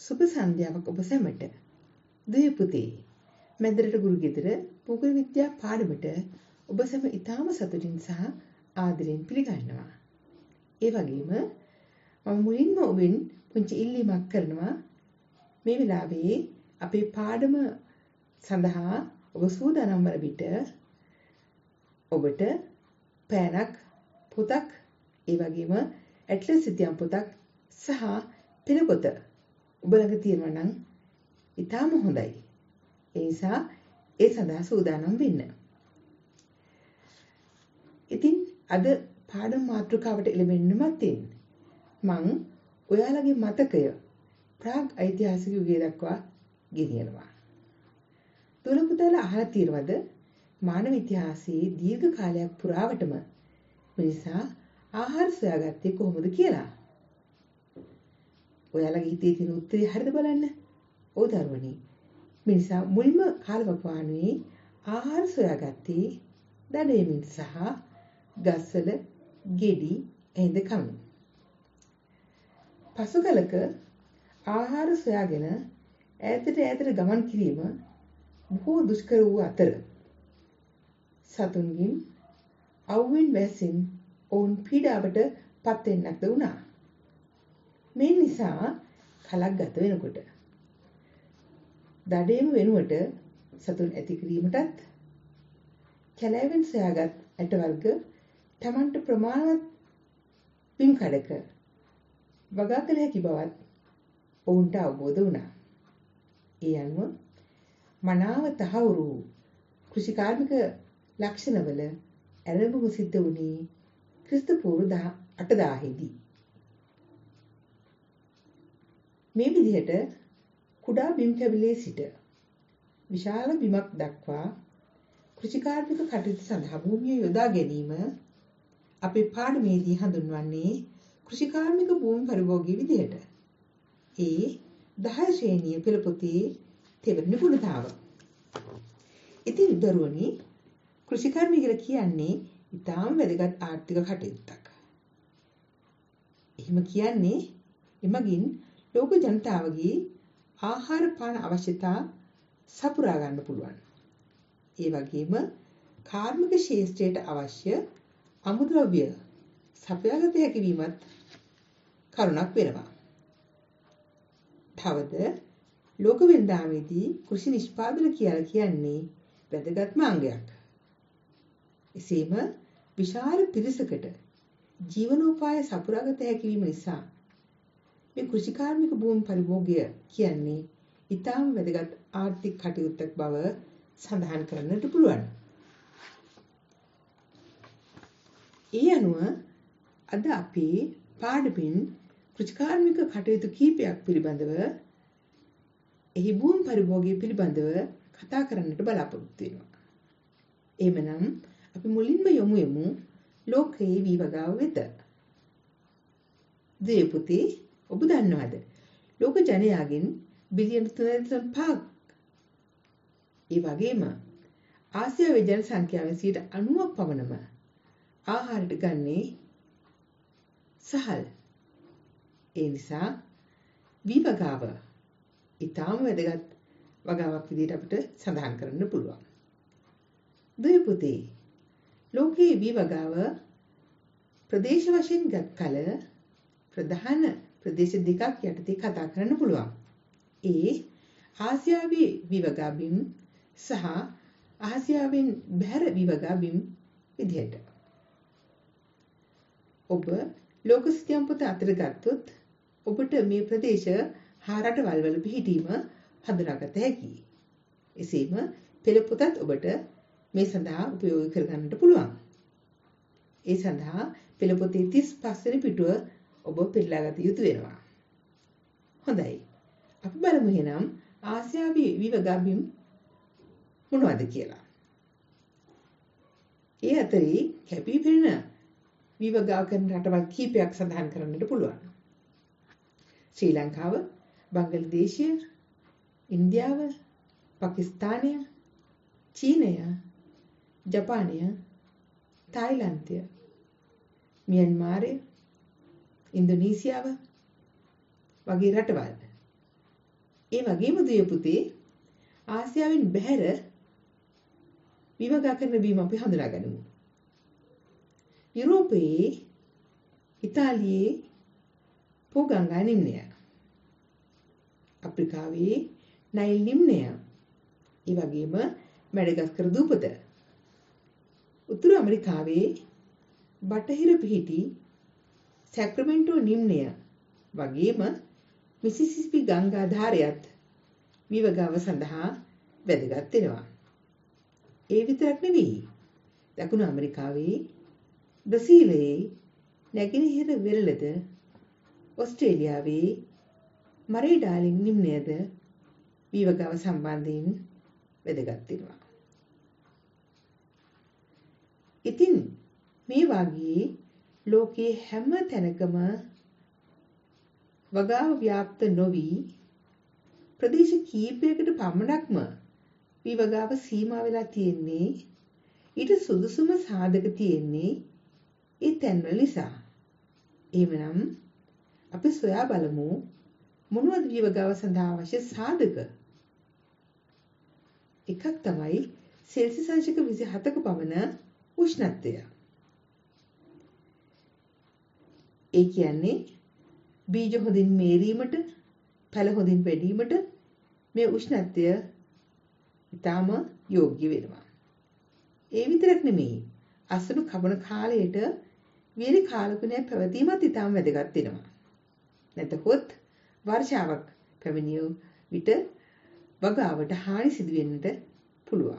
සුබ සන්ධ්‍යාවක් ඔබ සැමට. දුවේ පුතේ, මැදරට ගුරු ගෙදර භූගෝල විද්‍යා පාඩමට ඔබ සැම ඉතාම සතුටින් සහ ආදරයෙන් පිළිගන්නවා. ඒ වගේම මම මුලින්ම ඔබෙන් පුංචි ඉල්ලීමක් කරනවා. මේ වෙලාවේ අපේ පාඩම සඳහා ඔබ සූදානම් වන විට ඔබට පෑනක්, පොතක්, ඒ වගේම ඇට්ලස් ඉතිහාස පොතක් සහ පෙළ පොත ඔබ ළඟ තියෙනවා නම් ඉතාම හොඳයි. ඒ නිසා ඒ සඳහා සූදානම් වෙන්න. ඉතින් අද පාඩම් මාතෘකාවට එළඹෙන්න මතින් මම ඔයාලගේ මතකය ප්‍රාග් ඓතිහාසික යුගය දක්වා ගෙනියනවා. දුර පුතාලා අහලා තියෙනවද මානව ඉතිහාසයේ දීර්ඝ කාලයක් පුරාවටම මිනිසා ආහාර සොයාගත්තේ කොහොමද කියලා? ඔයාලගේ හිතේ තියෙන උත්තරය හරිද බලන්න. ඔව් දරුවනි. මිනිසා මුල්ම කාලවකවානුවේ ආහාර සොයාගත්තේ දඩයමින් සහ ගස්වල ගෙඩි ඇඳ කමින්. පසු කලක ආහාර සොයාගෙන ඈතට ගමන් කිරීම බොහෝ දුෂ්කර වූ අතර සතුන්ගින් අවුවෙන් වැසින් ඔවුන් පීඩාවට පත් වෙන්නක්ද වුණා. මේ නිසා කලක් ගත වෙනකොට දඩේම වෙනුවට සතුන් ඇති කිරීමටත් කැලෑවෙන් සොයාගත් ඇට වර්ග තමන්ට ප්‍රමාණවත් පින් කඩක වගා කළ හැකි බවත් ඔවුන්ට අවබෝධ වුණා. ඒ අනුව මනාව තහවුරු කෘෂිකාර්මික ලක්ෂණවල ඇරඹුම සිද්ධ වුණේ ක්‍රිස්තු පූර්ව 8000 දී. මේ විදිහට කුඩා බිම් කැවිලේ සිට විශාල බිමක් දක්වා කෘෂිකාර්මික කටයුතු සඳහා භූමිය යොදා ගැනීම අපේ පාඩමේදී හඳුන්වන්නේ කෘෂිකාර්මික භූමි පරිභෝගී විදිහට. ඒ 10 ශ්‍රේණිය පෙළ පොතේ තෙවන නිපුණතාව. ඉතින් දරුවනි, කෘෂිකර්මය කියලා කියන්නේ ඉතාම වැදගත් ආර්ථික කටයුත්තක්. එහෙම කියන්නේ එමගින් ලෝක ජනතාවගේ ආහාර පාන අවශ්‍යතා සපුරා ගන්න පුළුවන්. ඒ වගේම කාර්මික ශාස්ත්‍රයට අවශ්‍ය අමුද්‍රව්‍ය සපයාගත හැකි වීමත් කරුණක් වෙනවා. තවද ලෝක වෙළඳාමේදී කෘෂි නිෂ්පාදන කියලා කියන්නේ වැදගත්ම අංගයක්. එසේම විශාල පිරිසකට ජීවනෝපාය සපුරාගත හැකි වීම නිසා මේ කෘෂිකාර්මික භූමි පරිභෝගය කියන්නේ ඉතාම වැදගත් ආර්ථික කටයුත්තක් බව සඳහන් කරන්නට පුළුවන්. ඒ අනුව අද අපි පාඩමින් කෘෂිකාර්මික කටයුතු කීපයක් පිළිබඳව එහි භූමි පරිභෝගය පිළිබඳව කතා කරන්නට බලාපොරොත්තු වෙනවා. එහෙමනම් අපි මුලින්ම යමු ලෝකයේ වීවගාව වෙත. දේ පුතේ, ඔබ දන්නවද ලෝක ජනයාගෙන් බිලියන 3.5ක් ඒ වගේම ආසියාවේ ජන සංඛ්‍යාවෙන් 90ක් පමණම ආහාරයට ගන්නේ සහල්. ඒ නිසා වීවගාව ඊටාම වැදගත් වගාවක් විදිහට අපිට සඳහන් කරන්න පුළුවන්. දුවේ පුතේ, ලෝකයේ වීවගාව ප්‍රදේශ වශයෙන් ගත් කල ප්‍රධාන ප්‍රදේශ දෙකක් යටතේ කතා කරන්න පුළුවන්. ඒ ආසියාවේ වීවගා බිම් සහ ආසියාවෙන් බැහැර වීවගා බිම් විදිහට. ඔබ ලෝක සිතියම් පොත අතර ගත්තොත් ඔබට මේ ප්‍රදේශ 6 රටවල් වල පිහිටීම හඳුනාගත හැකියි. එසේම පෙළ පොතත් ඔබට මේ සඳහා උපයෝගී කරගන්නට පුළුවන්. ඒ සඳහා පෙළ පොතේ 35 වෙනි පිටුව ඔබ පෙරලාගත යුතු වෙනවා. හොඳයි. අපි බලමු එහෙනම් ආසියාවේ වීවගා බිම් මොනවද කියලා. ඒ අතරේ කැපී පෙනෙන වීවගා කරන රටවල් කීපයක් සඳහන් කරන්නට පුළුවන්. ශ්‍රී ලංකාව, බංග්ලාදේශය, ඉන්දියාව, පාකිස්තානය, චීනය, ජපානය, තායිලන්තය, මියන්මාරය, ඉන්දුනීසියාව වගේ රටවල් ඒ වගේම දුවේ පුතේ ආසියාවෙන් බැහැර විවගා කරන බීම අපි හඳුනා ගනිමු. යුරෝපයේ ඉතාලියේ පොගංගා නිම්නය. අප්‍රිකාවේ නයිල් නිම්නය. ඒ වගේම මැඩගස්කර් දූපත. උතුරු ඇමරිකාවේ බටහිර පිහිටි සැක්‍රමෙන්ටෝ නිම්නය වගේම මිසිසිපි ගංගා ධාරයත් විවගාව සඳහා වැදගත් වෙනවා. ඒ විතරක් නෙවෙයි. දකුණු ඇමරිකාවේ බ්‍රසීලයේ නැගෙනහිර වෙරළද ඔස්ට්‍රේලියාවේ මරේ ඩාර්ලින් නිම්නයද විවගාව සම්බන්ධයෙන් වැදගත් වෙනවා. ඉතින් මේ වගේ ලෝකයේ හැම තැනකම වගාව ව්‍යාප්ත නොවි ප්‍රදේශ කීපයකට පමණක්ම විවගාව සීමා වෙලා තියෙන්නේ ඊට සුදුසුම සාධක තියෙන්නේ ඒ තැන්වල නිසා. එහෙමනම් අපි සොයා බලමු මොනවද විවගාව සඳහා අවශ්‍ය සාධක? එකක් තමයි සෙල්සියස් අංශක 27ක පමණ උෂ්ණත්වය. ඒ කියන්නේ බීජ හොඳින් මේරීමට, පැල හොඳින් වැඩිවීමට මේ උෂ්ණත්වය ඉතාම යෝග්‍ය වෙනවා. ඒ විතරක් නෙමෙයි. අසුණු කවන කාලයට වියලි කාලගුණයක් පැවතීමත් ඉතාම වැදගත් වෙනවා. නැතහොත් වර්ෂාවක් පැමිණිය විට වගාවට හානි සිදු වෙන්නට පුළුවන්.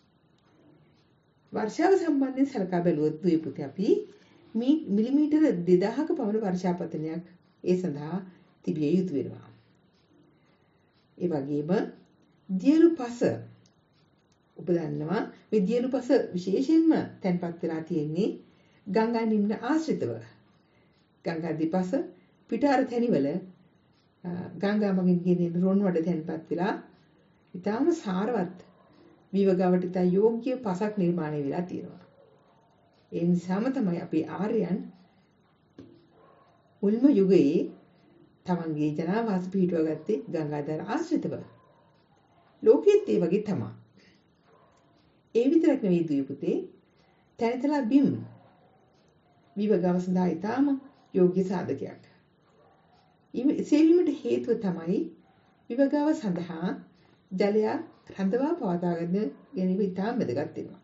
වර්ෂාව සම්බන්ධයෙන් සලකා බැලුවොත් දුවේ පුතේ අපි මිලිමීටර 2000ක පමණ වර්ෂාපතනයක් ඒ සඳහා තිබිය යුතු වෙනවා. ඒ වගේම දියලු පස ඔබ දන්නවා මේ දියලු පස විශේෂයෙන්ම තැන්පත් වෙලා තියෙන්නේ ගංගා නිම්න ආශ්‍රිතව. ගංගා දෙපස පිටාර තැනිවල ගංගා මගින් ගෙනෙන රොන් වඩ තැන්පත් වෙලා ඉතාම සාරවත් විවගාවට ඉතා යෝග්‍ය පසක් නිර්මාණය වෙලා තියෙනවා. ඒ නිසාම තමයි අපේ ආර්යයන් මුල්ම යුගයේ තමන්ගේ ජනාවාස පිහිටුවා ගත්තේ ගංගාධර ආශ්‍රිතව. ලෝකයේත් ඒ වගේ තමයි. ඒ විතරක් නෙවෙයි දුවේ පුතේ තැනිතලා බිම් විවගාව සඳහා ඉතාම යෝග්‍ය සාධකයක්. සේවීමට හේතුව තමයි විවගාව සඳහා ජලය රඳවා පවත්වා ගැනීම ඉතාම වැදගත් වෙනවා.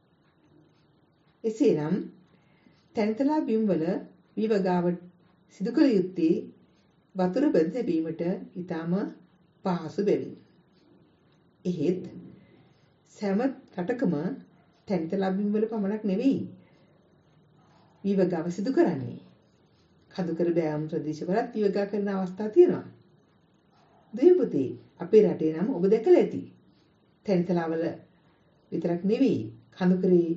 එසේනම් තැනිතලා බිම් වල විවගාව සිදු කළ යුත්තේ වතුර බඳ තැබීමට ඉතාම පහසු බැවින්. එහෙත් සෑම රටකම තැනිතලා බිම් වල පමණක් නෙවෙයි විවගාව සිදු කරන්නේ. කඳුකර බෑවුම් ප්‍රදේශවලත් විවගා කරන අවස්ථා තියෙනවා. දුවේ පුතේ අපේ රටේ නම් ඔබ දැකලා ඇති. තැනිතලාවල විතරක් නෙවෙයි කඳුකරේ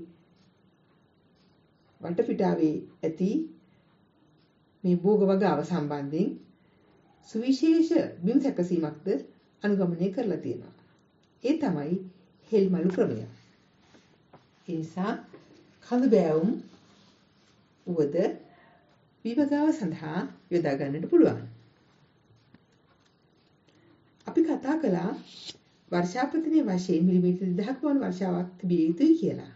වටපිටාවේ ඇති මේ භෝග වගාව සම්බන්ධයෙන් සුවිශේෂ බිම් සැකසීමක්ද අනුගමනය කරලා තියෙනවා. ඒ තමයි හෙල්මලු ක්‍රමය. ඒ නිසා කඳු බෑවුම් උවද විවගාව සඳහා යොදා ගන්නට පුළුවන්. අපි කතා කළා වර්ෂාපතනයේ වශයෙන් මිලිමීටර 2000ක වන වර්ෂාවක් තිබිය යුතුයි කියලා.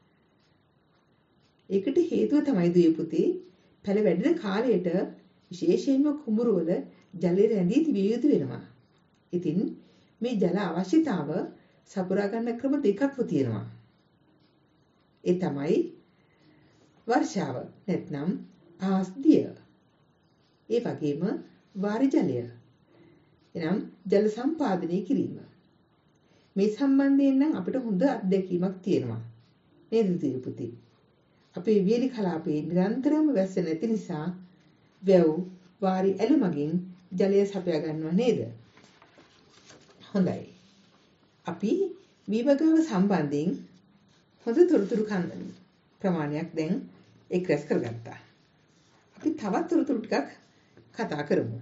ඒකට හේතුව තමයි දුවේ පුතේ පැල වැඩෙන කාලයට විශේෂයෙන්ම කුඹුරවල ජලය රැඳී තිබිය යුතු වෙනවා. ඉතින් මේ ජල අවශ්‍යතාව සපුරා ගන්න ක්‍රම දෙකක්ම තියෙනවා. ඒ තමයි වර්ෂාව නැත්නම් ආස්දිය. ඒ වගේම වාරි ජලය. එනම් ජල සම්පාදනය කිරීම. මේ සම්බන්ධයෙන් නම් අපිට හොඳ අත්දැකීමක් තියෙනවා. නේද දුවේ පුතේ? අපේ වියලි කලාපයේ නිරන්තරම වැස්ස නැති නිසා වැව් වාරි ඇල මගින් ජලය සපයා ගන්නවා නේද? හොඳයි. අපි විවගාව සම්බන්ධයෙන් හොඳ තොරතුරු ප්‍රමාණයක් දැන් එක් රැස් කරගත්තා. අපි තවත් තොරතුරු ටිකක් කතා කරමු.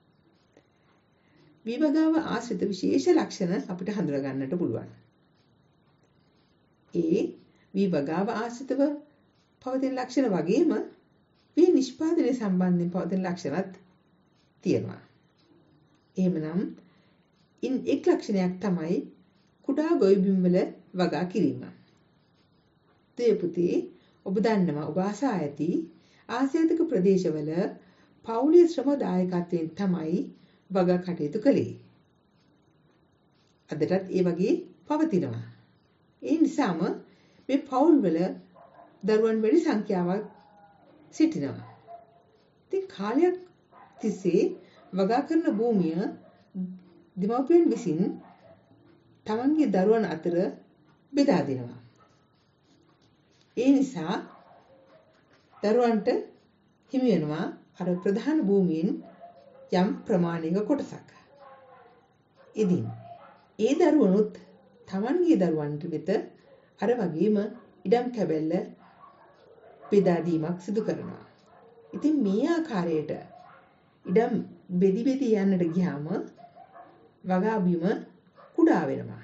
විවගාව ආශ්‍රිත විශේෂ ලක්ෂණ අපිට හඳුනා ගන්නට පුළුවන්. ඒ විවගාව ආශ්‍රිතව පවතින ලක්ෂණ වගේම මේ නිෂ්පාදනය සම්බන්ධයෙන් පවතින ලක්ෂණත් තියෙනවා. එහෙමනම් ඉන් එක් ලක්ෂණයක් තමයි කුඩා ගොවිබිම් වල වගා කිරීම. දේපුතේ ඔබ දන්නවා ඔබ අසා ඇති ආසියාතික ප්‍රදේශවල පවුලේ ශ්‍රම දායකත්වයෙන් තමයි වගා කටයුතු කළේ. අදටත් ඒ වගේ පවතිනවා. ඒ නිසාම මේ පවුල්වල දරුවන් වැඩි සංඛ්‍යාවක් සිටිනවා. ඉතින් කාලයක් තිස්සේ වගා කරන භූමිය දෙමව්පියන් විසින් තමන්ගේ දරුවන් අතර බෙදා දෙනවා. ඒ නිසා දරුවන්ට හිමි වෙනවා අර ප්‍රධාන භූමියෙන් යම් ප්‍රමාණයක කොටසක්. ඉතින් ඒ දරුවනුත් තමන්ගේ දරුවන්ට වෙත අර වගේම ඉඩම් කැබැල්ල බෙදා දීමක් සිදු කරනවා. ඉතින් මේ ආකාරයට ඉඩම් බෙදි බෙදි යන්නට ගියාම වගා බිම කුඩා වෙනවා.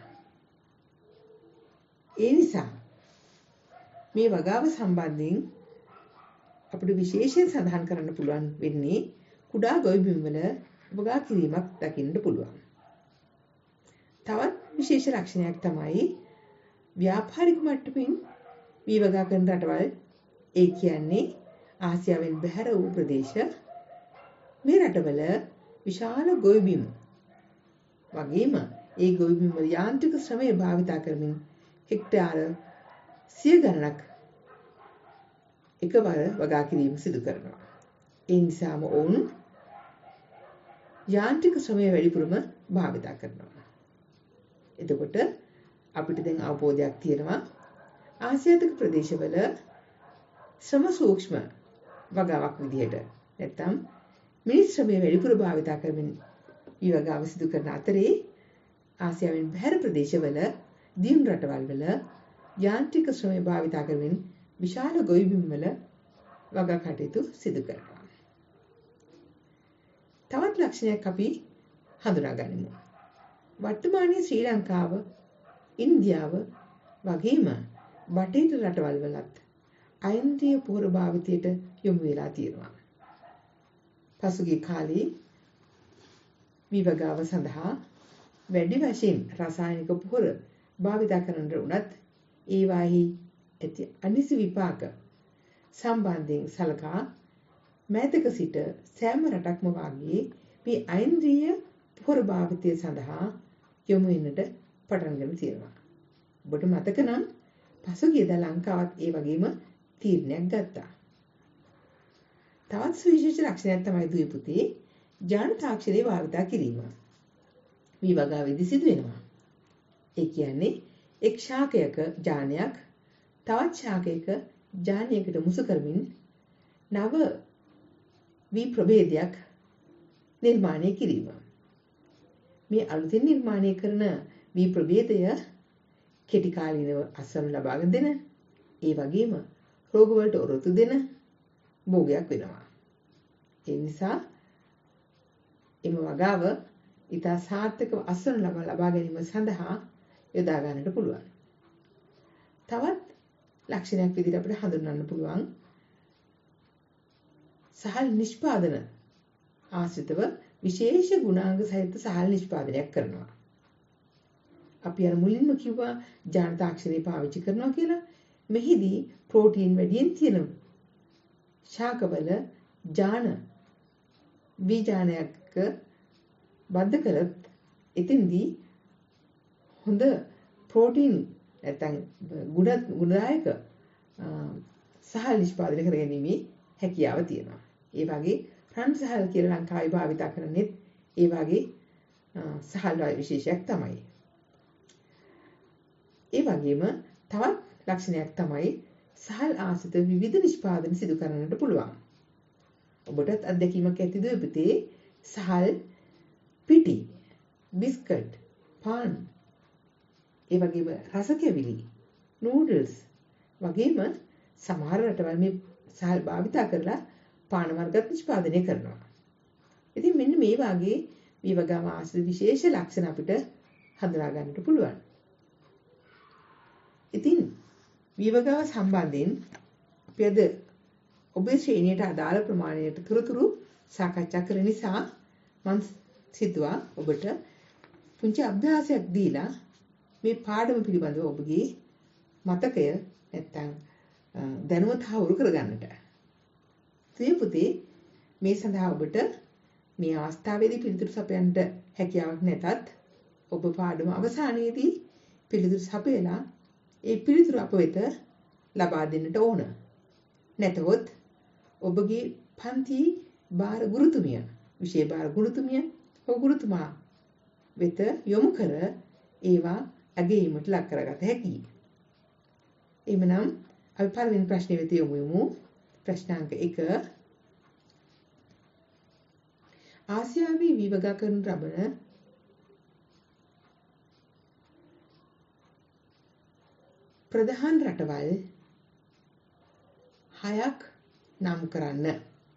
ඒ නිසා මේ වගාව සම්බන්ධයෙන් අපිට විශේෂයෙන් සඳහන් කරන්න පුළුවන් වෙන්නේ කුඩා ගොවිබිම් වල වගා කිරීමක් දකින්න පුළුවන්. තවත් විශේෂ ලක්ෂණයක් තමයි ව්‍යාපාරික මට්ටමින් වී වගා කරන රටවල්, ඒ කියන්නේ ආසියාවෙන් බැහැර වූ ප්‍රදේශ. මේ රටවල විශාල ගොවිබිම් වගේම ඒ ගොවිබිම් වල යාන්ත්‍රික ශ්‍රමය භාවිතා කරමින් හෙක්ටාර 100 ගණනක් එකවර වගා කිරීම සිදු කරනවා. ඒ නිසාම ඔවුන් යාන්ත්‍රික ශ්‍රමය වැඩිපුරම භාවිතා කරනවා. එතකොට අපිට දැන් අවබෝධයක් තියෙනවා ආසියාතික ප්‍රදේශවල ශ්‍රම සූක්ෂම වගාවක් විදිහට නැත්නම් මිනිස් ශ්‍රමය වැඩිපුර භාවිතා කරමින් මේ වගාව සිදු කරන අතරේ ආසියාවෙන් බැහැර ප්‍රදේශවල දියුණු රටවල් වල යාන්ත්‍රික ශ්‍රමය භාවිතා කරමින් විශාල ගොවිබිම් වල වගා කටයුතු සිදු කරනවා. තවත් ලක්ෂණයක් අපි හඳුනා ගනිමු. වර්තමානයේ ශ්‍රී ලංකාව, ඉන්දියාව වගේම බටහිර රටවල් වලත් අයින්ද්‍රිය පොහොර භාවිතයට යොමු වෙලා තියෙනවා. පසුගිය කාලේ විවගාව සඳහා වැඩි වශයෙන් රසායනික පොහොර භාවිත කරනට උනත් ඒවාෙහි ඇති අනිසි විපාක සම්බන්ධයෙන් සලකා මෑතක සිට සෑම රටක්ම වාගේ මේ අයින්ද්‍රිය පොහොර භාවිතය සඳහා යොමු වෙන්නට පටන් ගන්න තියෙනවා. ඔබට මතක නම් පසුගියදා ලංකාවත් ඒ වගේම තීරණයක් ගත්තා. තවත් සුවිශේෂ ලක්ෂණයක් තමයි දුවේ පුතේ ජාන තාක්ෂණය භාවිත කිරීම. මේ වගාවේදී සිදු වෙනවා. ඒ කියන්නේ එක් ශාකයක ජානයක් තවත් ශාකයක ජානයකට මුසු කරමින් නව වී ප්‍රභේදයක් නිර්මාණය කිරීම. මේ අලුතින් නිර්මාණය කරන වී ප්‍රභේදය කෙටි කාලීනව අස්වනු ලබා දෙන, ඒ වගේම රෝග වලට ඔරොත්තු දෙන භෝගයක් වෙනවා. ඒ නිසා එම වගාව ඉතා සාර්ථකව අස්වනු ලබා ගැනීම සඳහා යොදා ගන්නට පුළුවන්. තවත් ලක්ෂණයක් විදිහට අපිට හඳුන්වන්න පුළුවන් සහල් නිෂ්පාදන ආශ්‍රිතව විශේෂ ගුණාංග සහිත සහල් නිෂ්පාදනයක් කරනවා. අපි අර මුලින්ම කිව්වා ජාන තාක්ෂණය පාවිච්චි කරනවා කියලා. මෙහිදී ප්‍රෝටීන් වැඩියෙන් තියෙන ශාකවල ජාන බීජාණයක බද්ධ කළත් එතෙන්දී හොඳ ප්‍රෝටීන් නැත්නම් ගුණදායක සහල් නිෂ්පාදනය කර ගැනීමේ හැකියාව තියෙනවා. ඒ වගේ රන් සහල් කියලා ලංකාවේ භාවිත කරන්නේ ඒ වගේ සහල් විශේෂයක් තමයි. ඒ වගේම තවත් ලක්ෂණයක් තමයි සහල් ආශ්‍රිත විවිධ නිෂ්පාදන සිදු කරන්නට පුළුවන්. ඔබටත් අත්දැකීමක් ඇතිද පුතේ? සහල් පිටි, බිස්කට්, පාන්, ඒ වගේම රස කැවිලි, නූඩල්ස් වගේම සමහර රටවල් මේ සහල් භාවිත කරලා පාන වර්ගත් නිෂ්පාදනය කරනවා. ඉතින් මෙන්න මේ වගේ මේ වගාව ආශ්‍රිත විශේෂ ලක්ෂණ අපිට හඳුනා ගන්නට පුළුවන්. ඉතින් විවගාව සම්බන්ධයෙන් අපි අද ඔබේ ශ්‍රේණියට අදාළ ප්‍රමාණයට තොරතුරු සාකච්ඡා කරන නිසා මම සිතුවා ඔබට පුංචි අභ්‍යාසයක් දීලා මේ පාඩම පිළිබඳව ඔබගේ මතකය නැත්තම් දැනුම තහවුරු කරගන්නට. ප්‍රිය පුතේ, මේ සඳහා ඔබට මේ අවස්ථාවේදී පිළිතුරු සපයන්න හැකියාවක් නැතත් ඔබ පාඩම අවසානයේදී පිළිතුරු සපයලා ඒ පිළිතුරු අප වෙත ලබා දෙන්නට ඕන. නැතහොත් ඔබගේ පන්ති භාර ගුරුතුමිය, විෂය භාර ගුරුතුමිය හෝ ගුරුතුමා වෙත යොමු කර ඒවා අගැයීමට ලක් කරගත හැකියි. එhmenan අපි පළවෙනි ප්‍රශ්නේ වෙත යමු. ප්‍රශ්නාංක 1. ආසියාවේ විවගා කරනු ලබන ප්‍රධාන රටවල් 6ක් නම් කරන්න.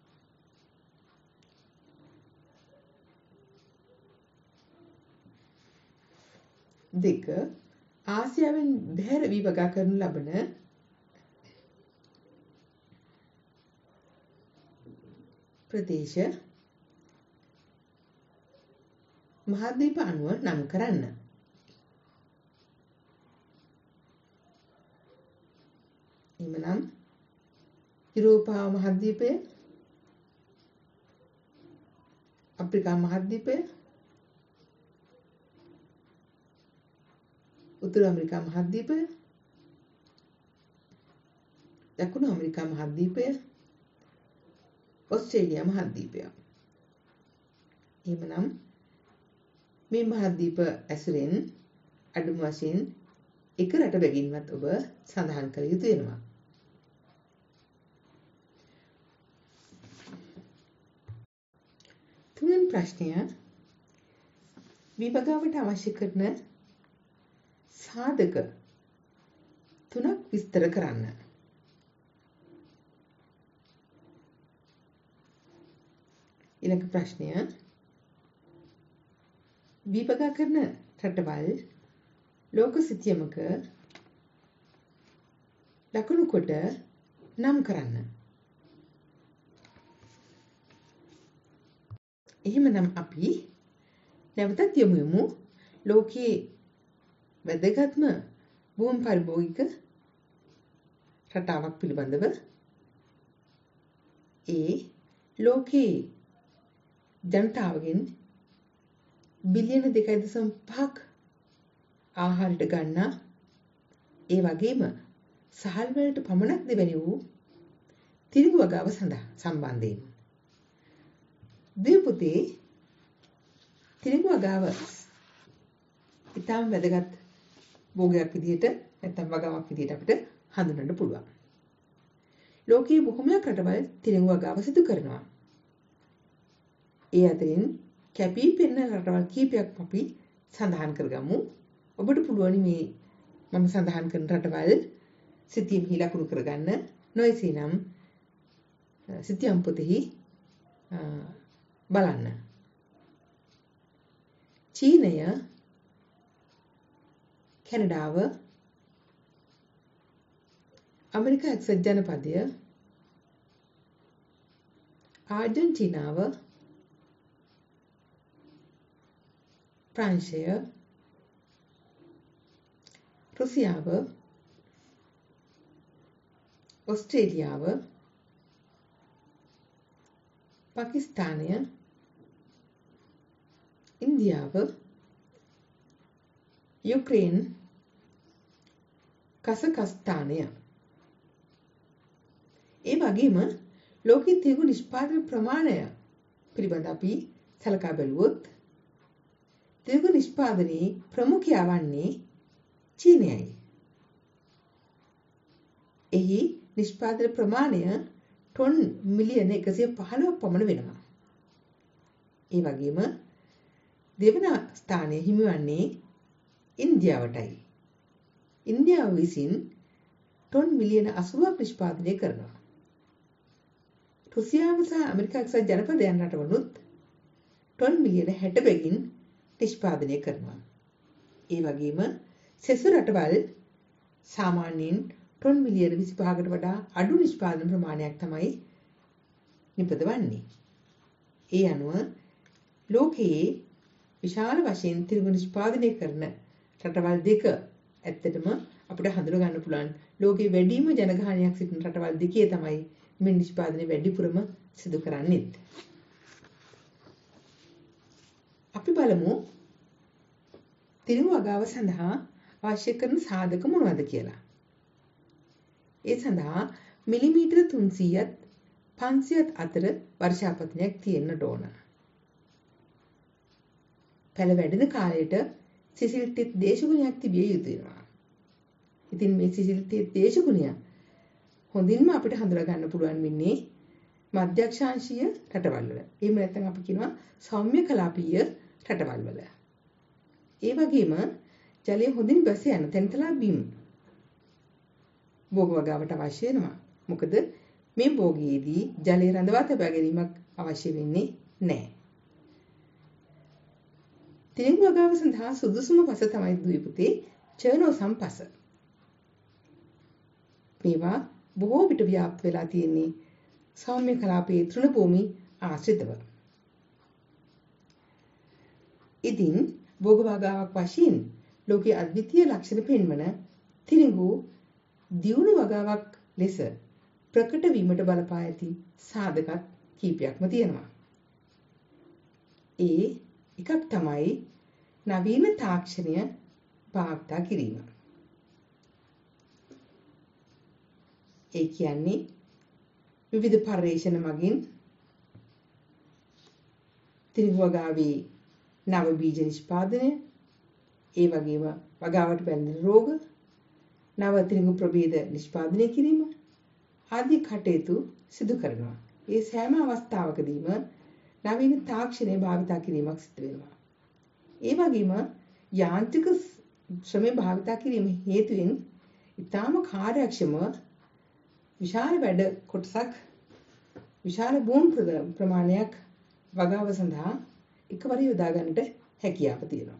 2. ආසියාවෙන් බැහැර විවගා කරනු ලබන ප්‍රදේශ මහද්වීප අණුව නම් කරන්න. එhmenan යුරෝපා මහද්වීපය, අප්‍රිකා මහද්වීපය, උතුරු ඇමරිකා මහද්වීපය, දකුණු ඇමරිකා මහද්වීපය, ඔස්ට්‍රේලියා මහද්වීපය. එhmenan මේ මහද්වීප ඇසුරෙන් අඩුම වශයෙන් එක රට බැගින්වත් ඔබ සඳහන් කළ යුතු වෙනවා. තුන්වෙනි ප්‍රශ්නය, විභාගවට අවශ්‍ය කරන සාධක 3ක් විස්තර කරන්න. ඊළඟ ප්‍රශ්නය, විභාග කරන රටවල් ලෝක සිතියමක ලකුණු කොට නම් කරන්න. එහෙමනම් අපි නැවතත් යමු ලෝකයේ වැදගත්ම භූමි පරිභෝගික රටාවක් පිළිබඳව. ඒ ලෝකයේ ජනතාවගෙන් බිලියන 2.5ක් ආහාරයට ගන්නා, ඒ වගේම සහල් වලට පමණක් දෙවැනි වූ තිරිඟු වගාව සම්බන්ධයෙන්. දීපුතේ තිරිඟු වගාව ඉතාම වැදගත් භෝගයක් විදිහට නැත්නම් වගාවක් විදිහට අපිට හඳුනන්න පුළුවන්. ලෝකයේ බොහෝමයක් රටවල් තිරිඟු වගාව සිදු කරනවා. ඒ අතරින් කැපී පෙනෙන රටවල් කීපයක් අපි සඳහන් කරගමු. ඔබට පුළුවන් මේ මම සඳහන් කරන රටවල් සිතියම්හි ලකුණු කරගන්න. නොයසේනම් සිතියම් පොතෙහි බලන්න. චීනය, කැනඩාව, ඇමරිකා එක්සත් ජනපදය, ආර්ජන්ටිනාව, ප්‍රංශය, රුසියාව, ඔස්ට්‍රේලියාව, පාකිස්තානය, ඉන්දියාව, යුක්‍රේන, කසකස්තානය. ඒ වගේම ලෝකයේ තිරිඟු නිෂ්පාදන ප්‍රමාණය පිළිබඳ අපි සලකා බැලුවොත් තිරිඟු නිෂ්පාදනයේ ප්‍රමුඛයා වන්නේ චීනයයි. එහි නිෂ්පාදන ප්‍රමාණය ටොන් මිලියන 115ක් පමණ වෙනවා. ඒ වගේම දෙවන ස්ථානය හිමිවන්නේ ඉන්දියාවටයි. ඉන්දියාව විසින් ටොන් මිලියන 80ක් නිෂ්පාදනය කරනවා. රුසියාව සහ ඇමරිකා එක්සත් ජනපදයන් රටවලුත් ටොන් මිලියන 60 බැගින් නිෂ්පාදනය කරනවා. ඒ වගේම සෙසු රටවල් සාමාන්‍යයෙන් ටොන් මිලියන 25කට වඩා අඩු නිෂ්පාදන ප්‍රමාණයක් තමයි නිපදවන්නේ. ඒ අනුව ලෝකයේ විශාල වශයෙන් තිරිඟු නිෂ්පාදනය කරන රටවල් දෙක ඇත්තටම අපිට හඳුනා ගන්න පුළුවන් ලෝකේ වැඩිම ජනගහනයක් සිටින රටවල් දෙකේ තමයි මේ නිෂ්පාදනය වැඩිපුරම සිදු කරන්නේ. අපි බලමු තිරිඟු වගාව සඳහා අවශ්‍ය කරන සාධක මොනවද කියලා. ඒ සඳහා මිලිමීටර 300ත් 500ත් අතර වර්ෂාපතනයක් තියෙන්නට ඕන. පැල වැඩෙන කාලයට සිසිල් තෙත් දේශගුණයක් තිබිය යුතු වෙනවා. ඉතින් මේ සිසිල් තෙත් දේශගුණය හොඳින්ම අපිට හඳුනා ගන්න පුළුවන් වෙන්නේ මධ්‍යක්ෂාංශීය රටවල් වල. එහෙම නැත්නම් අපි කියනවා සෞම්‍ය කලාපීය රටවල් වල. ඒ වගේම ජලය හොඳින් බැස යන තැන්තලා බිම් භෝග වගාවට අවශ්‍ය වෙනවා. මොකද මේ භෝගයේදී ජලය රඳවා තබා ගැනීමක් අවශ්‍ය වෙන්නේ නැහැ. තිරිඟු වගාව සඳහා සුදුසුම පස තමයි දුවේ පුතේ චර්නෝසම් පස. මේවා බොහෝ විට ව්‍යාප්ත වෙලා තියෙන්නේ සෞම්‍ය කලාපයේ තෘණ භූමි ආශ්‍රිතව. ඉතින් භෝග වගාවක් වශයෙන් ලෝකයේ අද්විතීය ලක්ෂණ පෙන්වන තිරිඟු දියුණු වගාවක් ලෙස ප්‍රකට වීමට බලපා ඇති සාධක කීපයක්ම තියෙනවා. ඒ එකක් තමයි නවීන තාක්ෂණය භාවිත කිරීම. ඒ කියන්නේ විවිධ පර්යේෂණ මගින් තිරිඟු වගාවේ නව බීජ නිෂ්පාදනය, ඒ වගේම වගාවට පැමිණෙන රෝග, නව තිරිඟු ප්‍රභේද නිෂ්පාදනය කිරීම ආදී කටයුතු සිදු කරනවා. ඒ සෑම අවස්ථාවකදීම නවීන තාක්ෂණය භාවිත කිරීමක් සිදු වෙනවා. ඒ වගේම යාන්ත්‍රික ශ්‍රමය භාවිත කිරීම හේතුවෙන් ඉතාම කාර්යක්ෂම විශාල වැඩ කොටසක් විශාල භූමි ප්‍රමාණයක් වගාව සඳහා එකවර යොදා ගන්නට හැකියාව තියෙනවා.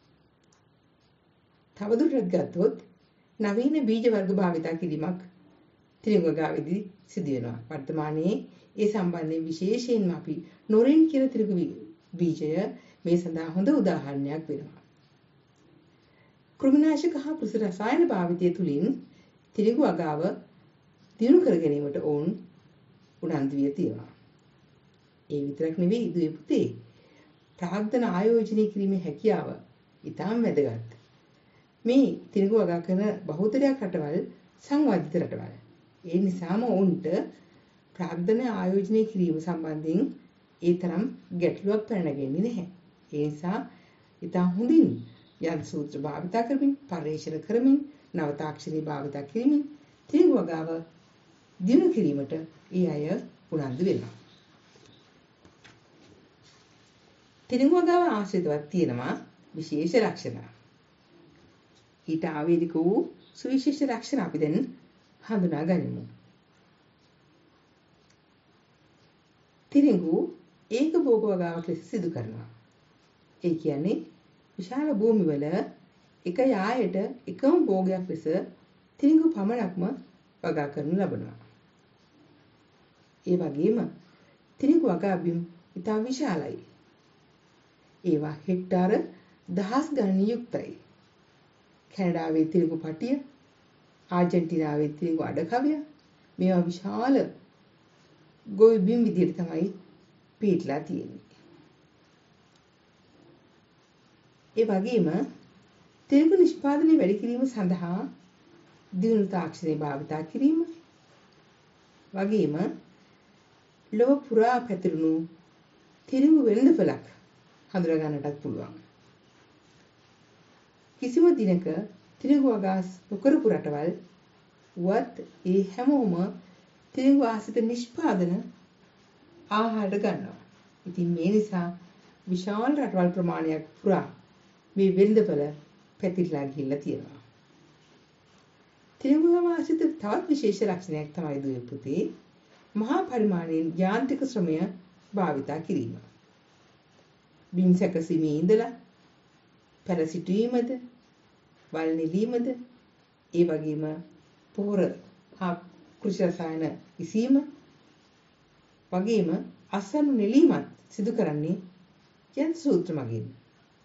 තවදුරටත් ගත්තොත් නවීන බීජ වර්ග භාවිත කිරීමක් තිරිඟු වගාවේදී සිදු වෙනවා. වර්තමානයේ ඒ සම්බන්ධයෙන් විශේෂයෙන්ම අපි නොරින් කියන තිරිඟු බීජය මේ සඳහා හොඳ උදාහරණයක් වෙනවා. කෘමිනාශක හා කෘෂි රසායන භාවිතය තුළින් තිරිඟු වගාව දියුණු කර ගැනීමට ඔවුන් උනන්දු වී තියෙනවා. ඒ විතරක් නෙවෙයි දුවේ පුතේ ප්‍රාග්ධන ආයෝජනය කිරීමේ හැකියාව ඉතාම වැදගත්. මේ තිරිඟු වගා කරන බහුතරයක් රටවල් සංවර්ධිත රටවල්. ඒ නිසාම ඔවුන්ට ප්‍රාග්ධන ආයෝජනය කිරීම සම්බන්ධයෙන් ඒ තරම් ගැටලුවක් පැන නැගෙන්නේ නැහැ. ඒ නිසා ඉතා හොඳින් යන්ත්‍ර සූත්‍ර භාවිත කරමින්, පර්යේෂණ කරමින්, නව තාක්ෂණي භාවිත කිරීමෙන් තිරිඟු වගාව දියුණු කිරීමට ඒ අය උනන්දු වෙනවා. තිරිඟු වගාව ආශ්‍රිතව තියෙනවා විශේෂ ලක්ෂණ. ඊට ආවේනික වූ සුවිශේෂ ලක්ෂණ අපි දැන් හඳුනා ගනිමු. තිරිඟු ඒක භෝග වගාවක් ලෙස සිදු කරනවා. ඒ කියන්නේ විශාල භූමිවල එක යායට එකම භෝගයක් ලෙස තිරිඟු පමණක්ම වගා කරනු ලබනවා. ඒ වගේම තිරිඟු වගා බිම් ඉතා විශාලයි. ඒවා හෙක්ටාර දහස් ගණන් යුක්තයි. කැනඩාවේ තිරිඟු පටිය, ආජන්ටිනාවේ තිරිඟු අඩකවය මේවා විශාල ගොවි බිම් විදිහට තමයි පිටලා තියෙන්නේ. ඒ වගේම තිරිඟු නිෂ්පාදනය වැඩි කිරීම සඳහා දියුණු තාක්ෂණය භාවිත කිරීම වගේම ලොව පුරා පැතිරුණු තිරිඟු වෙළඳපළක් හඳුනා ගන්නටත් පුළුවන්. කිසිම දිනක තිරිඟු වගා නොකරපු රටවල් වත් ඒ හැමෝම තිරිඟු ආශ්‍රිත නිෂ්පාදන ආහාරට ගන්නවා. ඉතින් මේ නිසා විශාල රටවල් ප්‍රමාණයක් පුරා මේ වෙළඳපළ පැතිරලා ගිහිල්ලා තියෙනවා. තිරිඟු ආශ්‍රිත තවත් විශේෂ ලක්ෂණයක් තමයි දුවේ පුතේ මහා පරිමාණයෙන් යාන්ත්‍රික ශ්‍රමය භාවිත කිරීම. බිම් සැකසීමේ ඉඳලා පැල සිටුවීමද, වල් නෙලීමද, ඒ වගේම පොහොර හා කෘෂි රසායන ඉසීම වගේම අස්වනු නෙලීමත් සිදු කරන්නේ යන්ත්‍ර සූත්‍ර මගින්.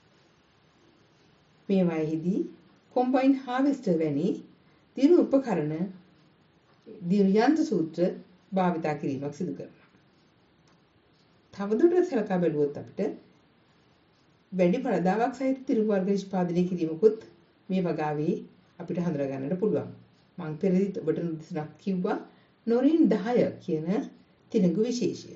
මේවාෙහිදී කොම්බයින් හාවෙස්ටර් වැනි දිනු උපකරණ දිනු යන්ත්‍ර සූත්‍ර භාවිතා කිරීමක් සිදු කරනවා. තවදුරටත් සලකා බැලුවොත් අපිට වැඩි ප්‍රදාවක් සහිත තිරිඟු වර්ග නිෂ්පාදනය කිරීමකුත් මේ වගාවේ අපිට හඳුනා ගන්නට පුළුවන්. මම පෙරදිත් ඔබට නිදසුනක් කිව්වා නොරින් 10 කියන තිරිඟු විශේෂය.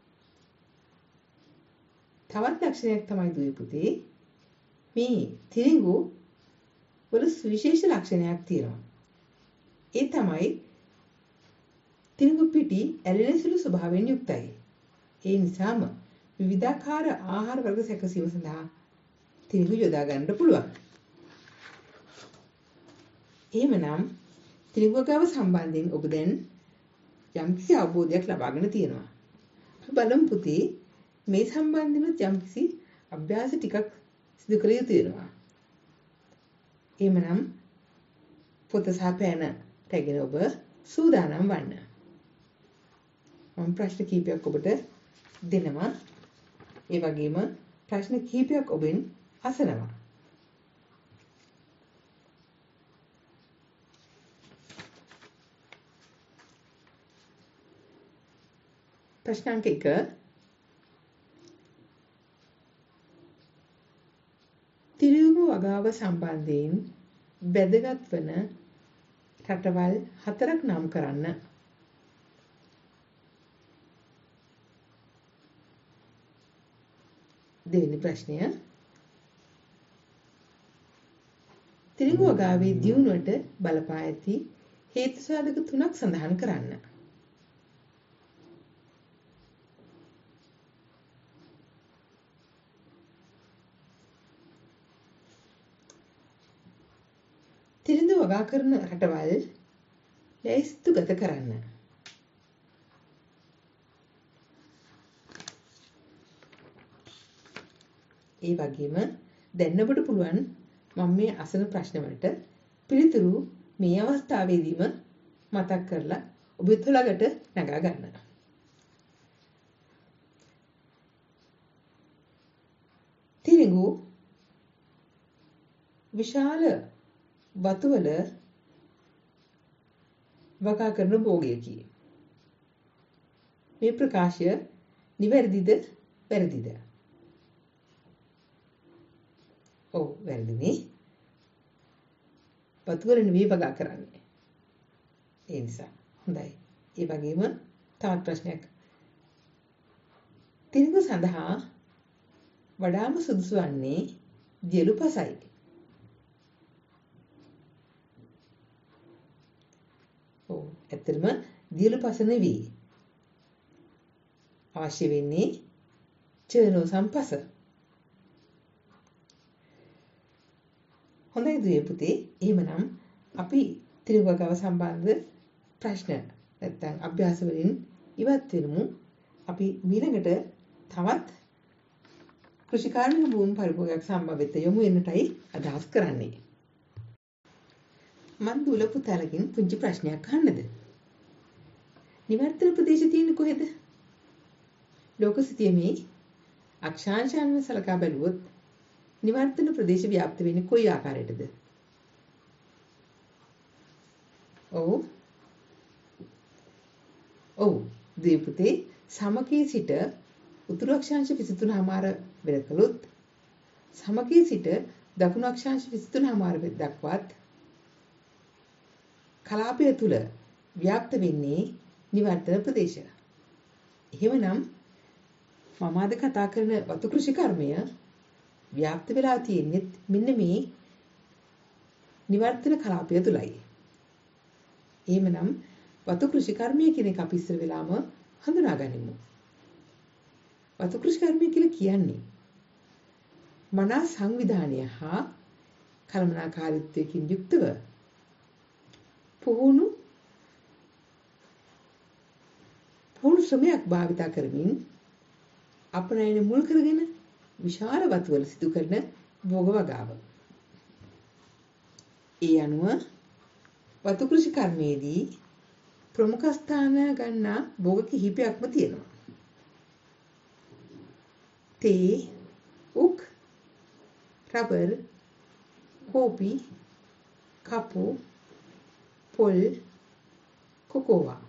තවත් ලක්ෂණයක් තමයි දුවේ පුතේ මේ තිරිඟු වල සුවිශේෂ ලක්ෂණයක් තියෙනවා. ඒ තමයි තිරිඟු පිටි ඇලෙන සුළු ස්වභාවයෙන් යුක්තයි. ඒ නිසාම විවිධාකාර ආහාර වර්ග සැකසීම සඳහා තිරිඟු යොදා ගන්නට පුළුවන්. එහෙමනම් තිරිඟු වගාව සම්බන්ධයෙන් ඔබ දැන් යම්කිසි අවබෝධයක් ලබාගෙන තියෙනවා. අපි බලමු පුතේ මේ සම්බන්ධයෙන් යම්කිසි අභ්‍යාස ටිකක් සිදු කළ යුතු වෙනවා. එහෙමනම් පොත සහ පෑන රැගෙන ඔබ සූදානම් වන්න. මම ප්‍රශ්න කිහිපයක් ඔබට දෙනවා. ඒ වගේම ප්‍රශ්න කිහිපයක් ඔබෙන් අසනවා. ප්‍රශ්න අංක 1 තිරිඟු වගාව සම්බන්ධයෙන් වැදගත් වන රටවල් 4ක් නම් කරන්න. දෙවෙනි ප්‍රශ්නය තිරිඟු වගාවේ දියුණුවට බලපා ඇති හේතු සාධක 3ක් සඳහන් කරන්න. තිරිඟු වගා කරන රටවල් ලැයිස්තුගත කරන්න. ඒ වගේම දැන් ඔබට පුළුවන් මම මේ අසන ප්‍රශ්න වලට පිළිතුරු මේ අවස්ථාවේදීම මතක් කරලා ඔබ තුලකට නගා ගන්න. තිරිඟු විශාල වතුවල වගා කරන භෝගයකි. මේ ප්‍රකාශය නිවැරදිද වැරදිද? ඔව් වැරදිනේ. වතුවල නෙවෙයි වගා කරන්නේ. ඒ නිසා හොඳයි. ඒ වගේම තවත් ප්‍රශ්නයක්. තිරිඟු සඳහා වඩාම සුදුසු වන්නේ දියලු පසයි. ඔව් ඇත්තටම දියලු පස නෙවෙයි. අවශ්‍ය වෙන්නේ චර්නෝසම් පස. හොඳයි දුවේ පුතේ. එහෙමනම් අපි තිරිඟු වගාව සම්බන්ධ ප්‍රශ්න නැත්නම් අභ්‍යාස වලින් ඉවත් වෙනමු. අපි ඊළඟට තවත් කෘෂිකාර්මික භූමි පරිභෝගයක් සම්බන්ධව යොමු වෙන්නටයි අදහස් කරන්නේ. මන් දුල පුතාලගෙන් පුංචි ප්‍රශ්නයක් අහන්නද? නිවර්තන ප්‍රදේශ තියෙන්නේ කොහෙද? ලෝක සිතියමේ අක්ෂාංශයන්ව සලකා බැලුවොත් නිවර්තන ප්‍රදේශ ව්‍යාප්ත වෙන්නේ කොයි ආකාරයටද? ඔව් දීපුතේ සමකයේ සිට උතුරු අක්ෂාංශ 23.5 වෙන කළොත් සමකයේ සිට දකුණු අක්ෂාංශ 23.5 දක්වාත් කලාපය තුල ව්‍යාප්ත වෙන්නේ නිවර්තන ප්‍රදේශ. එහෙමනම් මම අද කතා කරන වතු කෘෂි කර්මය ව්‍යාප්ත වෙලා තියෙන්නේ මෙන්න මේ නිවර්තන කලාපය තුලයි. එහෙමනම් වතු කෘෂි කර්මය කියන එක අපි ඉස්සර වෙලාම හඳුනාගනිමු. වතු කෘෂි කර්මය කියලා කියන්නේ මනා සංවිධානය හා කළමනාකාරීත්වයකින් යුක්තව පුහුණු ශ්‍රමයක් භාවිතා කරමින් අපනයන මුල් කරගෙන විශාල වතුවල සිදු කරන භෝග වගාව. ඒ අනුව වතු කෘෂි කර්මයේදී ප්‍රමුඛ ස්ථාන ගන්නා භෝග කිහිපයක්ම තියෙනවා. තේ, උක්, රබර්, කෝපි, කපු, පොල්, කොකෝවා.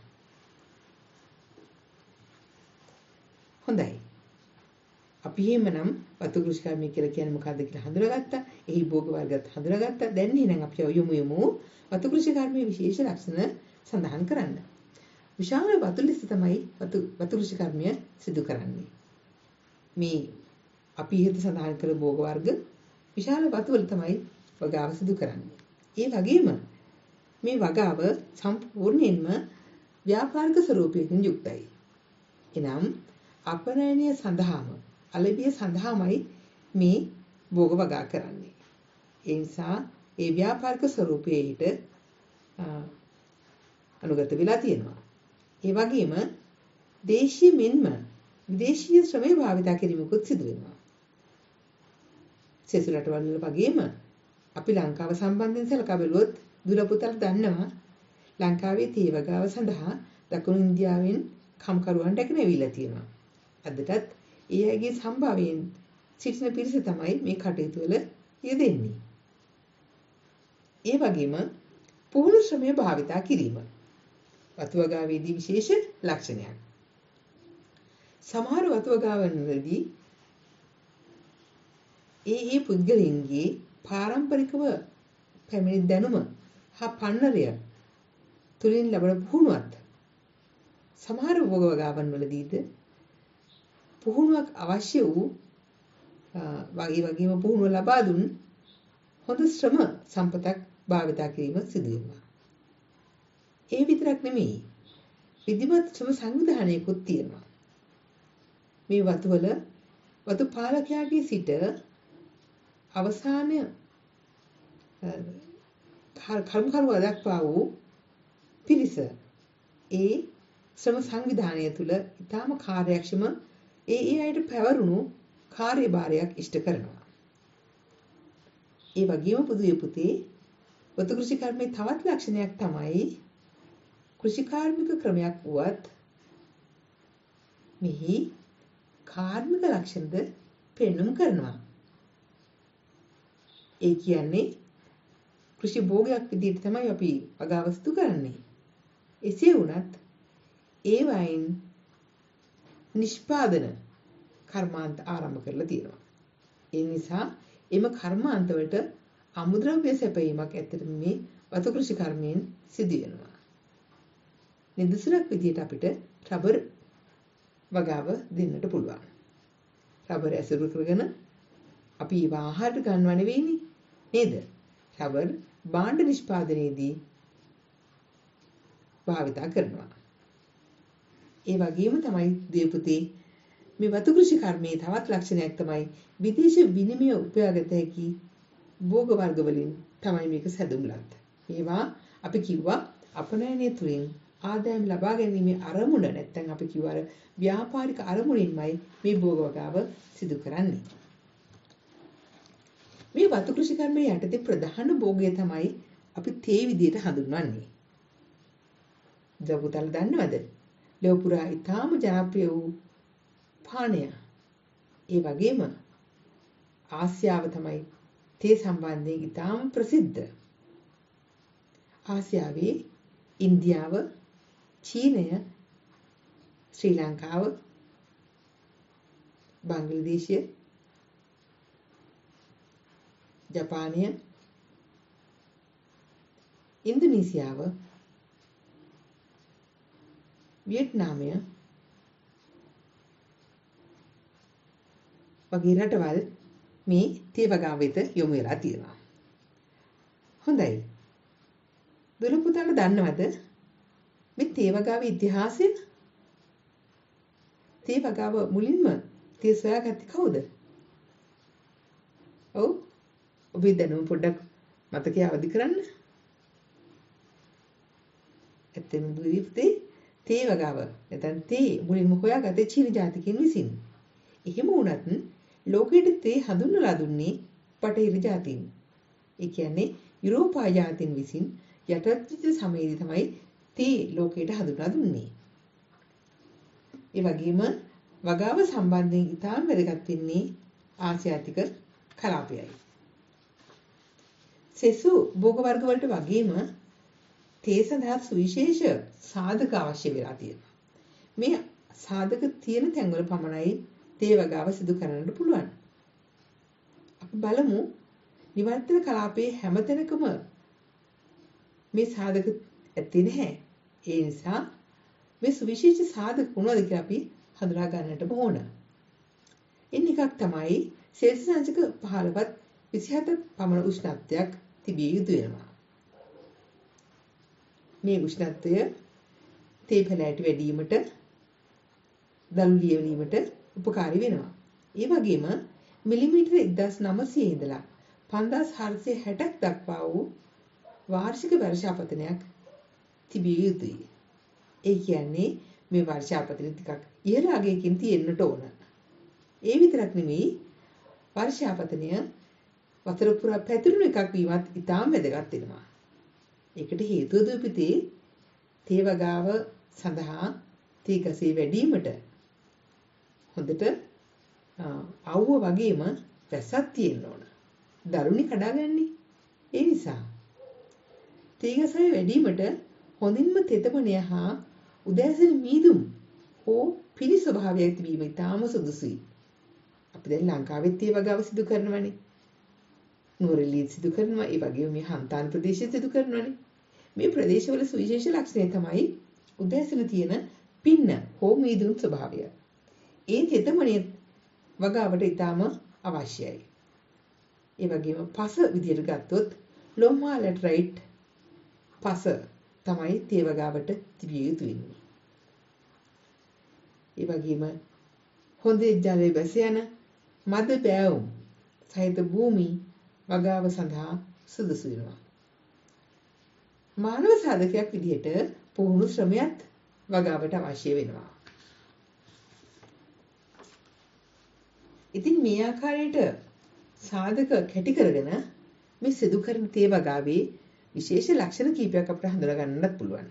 හොඳයි. අපි එහෙමනම් වතු කෘෂිකර්මය කියලා කියන්නේ මොකක්ද කියලා හඳුනාගත්තා. එහි භෝග වර්ගත් හඳුනාගත්තා. දැන් එහෙනම් අපි යමු වතු කෘෂිකර්මයේ විශේෂ ලක්ෂණ සඳහන් කරන්න. විශාල වතු ලෙස තමයි වතු කෘෂිකර්මය සිදු කරන්නේ. මේ අපි ඉහත සඳහන් කළ භෝග වර්ග විශාල වතු වල තමයි වගාව සිදු කරන්නේ. ඒ වගේම මේ වගාව සම්පූර්ණයෙන්ම ව්‍යාපාරික ස්වරූපයකින් යුක්තයි. එනම් අපනයනය සඳහාම අලෙවිය සඳහාමයි මේ භෝග වගා කරන්නේ. ඒ නිසා ඒ ව්‍යාපාරික ස්වරූපයට අනුගත වෙලා තියෙනවා. ඒ වගේම දේශීය මෙන්ම විදේශීය ශ්‍රමය භාවිත කිරීමකුත් සිදු වෙනවා. සෙසු රටවල් වල වගේම අපි ලංකාව සම්බන්ධයෙන් සලකා බැලුවොත් දුර පුතල් දන්නවා ලංකාවේ තේ වගාව සඳහා දකුණු ඉන්දියාවෙන් කම්කරුවන් රැගෙන ඇවිල්ලා තියෙනවා. අදටත් ඒ අයගේ සම්භාවයෙන් සිටින පිරිස තමයි මේ කටයුතු වල යෙදෙන්නේ. ඒ වගේම පුහුණු ශ්‍රමය භාවිතා කිරීම වතු වගාවේදී විශේෂ ලක්ෂණයක්. සමහර වතු වගාවන්වලදී ඒ පුද්ගලයන්ගේ පාරම්පරිකව පැමිණි දැනුම හා පන්නරය තුලින් ලැබෙන පුහුණුවත් සමහර භෝග වගාවන් වලදීද පුහුණුවක් අවශ්‍ය වූ වගේම පුහුණුව ලබා දුන් හොඳ ශ්‍රම සම්පතක් භාවිතා කිරීම සිදු වෙනවා. ඒ විතරක් නෙමෙයි විධිමත් ශ්‍රම සංවිධානයකුත් තියෙනවා. මේ වතුවල වතු පාලකයාගේ සිට අවසාන කර්මකරුවා දක්වා වූ පිරිස ඒ ශ්‍රම සංවිධානය තුළ ඉතාම කාර්යක්ෂම ඒ අයට පැවරුණු කාර්යභාරයක් ඉෂ්ට කරනවා. ඒ වගේම පුදුවේ පුතේ වතු කෘෂිකර්මයේ තවත් ලක්ෂණයක් තමයි කෘෂිකාර්මික ක්‍රමයක් වුවත් මෙහි කාර්මික ලක්ෂණද පෙන්눔 කරනවා. ඒ කියන්නේ කෘෂි භෝගයක් විදිහට තමයි අපි වගාව සිදු කරන්නේ. එසේ වුණත් ඒ වයින් නිෂ්පාදන කර්මාන්ත ආරම්භ කරලා තියෙනවා. ඒ නිසා එම කර්මාන්ත වලට අමුද්‍රව්‍ය සැපයීමක් ඇත්තටම මේ වතු කෘෂි කර්මයෙන් සිදු වෙනවා. නිදසුනක් විදිහට අපිට රබර් වගාව දෙන්නට පුළුවන්. රබර් ඇසුරු කරගෙන අපි ආහාරට ගන්නව නෙවෙයිනේ නේද? රබර් භාණ්ඩ නිෂ්පාදනයේදී භාවිතා කරනවා. ඒ වගේම තමයි දේපුතේ මේ වතු කෘෂි කර්මයේ තවත් ලක්ෂණයක් තමයි විදේශ විනිමය උපයාගත හැකි භෝග වර්ග වලින් තමයි මේක සැදුම්ලත්. මේවා අපි කිව්වා අපනයනය තුලින් ආදායම් ලබා ගැනීමේ අරමුණ නැත්නම් අපි කිව්වා ව්‍යාපාරික අරමුණින්මයි මේ භෝග වගාව සිදු කරන්නේ. මේ වතු කෘෂි කර්මයේ යටතේ ප්‍රධාන භෝගය තමයි අපි තේ විදියට හඳුන්වන්නේ. දවුතල් දන්නවද? ලෝපුරා ඉතාම ජනප්‍රිය වූ පානය. ඒ වගේම ආසියාව තමයි තේ සම්බන්ධයෙන් ඉතාම ප්‍රසිද්ධ. ආසියාවේ ඉන්දියාව, චීනය, ශ්‍රී ලංකාව, බංග්ලාදේශය, ජපානය, ඉන්දුනීසියාව, වියට්නාමය වගේ රටවල් මේ තේ වගාව වෙත යොමු වෙලා තියෙනවා. හොඳයි. දුර පුතාලා දන්නවද මේ තේ වගාවේ ඉතිහාසය? තේ වගාව මුලින්ම තේ සොයාගත්තේ කවුද? ඔව්. ඔබේ දැනුම පොඩ්ඩක් මතකයේ අවදි කරන්න. ඇත්තම බුද්ධිපතේ තේ වගාව නැත්නම් තේ මුලින්ම හොයාගත්තේ චීන ජාතිකයන් විසින්. එහෙම වුණත් ලෝකෙට තේ හඳුන්වලා දුන්නේ බටහිර ජාතීන්. ඒ කියන්නේ යුරෝපා ජාතීන් විසින් යටත්විජ සමයේදී තමයි තේ ලෝකෙට හඳුන්වලා දුන්නේ. ඒ වගේම වගාව සම්බන්ධයෙන් ඉතාම වැදගත් වෙන්නේ ආසියාතික කලාපයයි. සෙසු භෝග වර්ග වලට වගේම තේ සඳහා සුවිශේෂ සාධක අවශ්‍ය වෙලා තියෙනවා. මේ සාධක තියෙන තැන්වල පමණයි තේ වගාව සිදු කරන්නට පුළුවන්. අපි බලමු නිවර්තන කලාපයේ හැමතැනකම මේ සාධක ඇත්තේ නැහැ. ඒ නිසා මේ සුවිශේෂ සාධක මොනවද කියලා අපි හඳුනා ගන්නට ඕන. එන්න එකක් තමයි සෙල්සියස් අංශක 15ත් 27ත් පමණ උෂ්ණත්වයක් තිබිය යුතු වෙනවා. මේ උෂ්ණත්වය තේ පැලෑටි වැඩිවීමට දළු ලියවීමට උපකාරී වෙනවා. ඒ වගේම මිලිමීටර 1900 ඉඳලා 5460ක් දක්වා වූ වාර්ෂික වර්ෂාපතනයක් තිබිය යුතුයි. ඒ කියන්නේ මේ වර්ෂාපතනය ටිකක් ඉහළ අගයකින් තියෙන්නට ඕන. ඒ විතරක් නෙමෙයි වර්ෂාපතනය වතුර පුරා පැතිරුණු එකක් වීමත් ඉතාම වැදගත් වෙනවා. ඒකට හේතුව දුපිතේ තේ වගාව සඳහා තේ ගසේ වැඩිවීමට හොඳට අවුව වගේම වැස්සක් තියෙන්න ඕන. දරුණි කඩාගන්නේ. ඒ නිසා තේ ගසේ වැඩිවීමට හොඳින්ම තෙතමනය හා උදෑසන මීදුම් හෝ පිරි ස්වභාවයක් තිබීම ඉතාම සුදුසුයි. අපි දැන් ලංකාවෙත් තේ වගාව සිදු කරනවනේ. නුවරඑළියෙත් සිදු කරනවා. ඒ වගේම මේ හන්තාන ප්‍රදේශයේ සිදු කරනවනේ. මේ ප්‍රදේශවල සුවිශේෂ ලක්ෂණය තමයි උදෑසන තියෙන පින්න හෝ මීදුම් ස්වභාවය. ඒ තෙතමනය වගාවට ඉතාම අවශ්‍යයි. ඒ වගේම පස විදියට ගත්තොත් ලොම්හා ලැටරයිට් පස තමයි තේ වගාවට තිබිය යුතු වෙන්නේ. ඒ වගේම හොඳ ජලයේ බැස යන මද බෑවුම් සහිත භූමි වගාව සඳහා සුදුසු වෙනවා. මානව සාධකයක් විදිහට පුහුණු ශ්‍රමයක් වගාවට අවශ්‍ය වෙනවා. ඉතින් මේ ආකාරයට සාධක කැටි කරගෙන මේ සිදු කරන තේ වගාවේ විශේෂ ලක්ෂණ කීපයක් අපිට හඳුනා ගන්නත් පුළුවන්.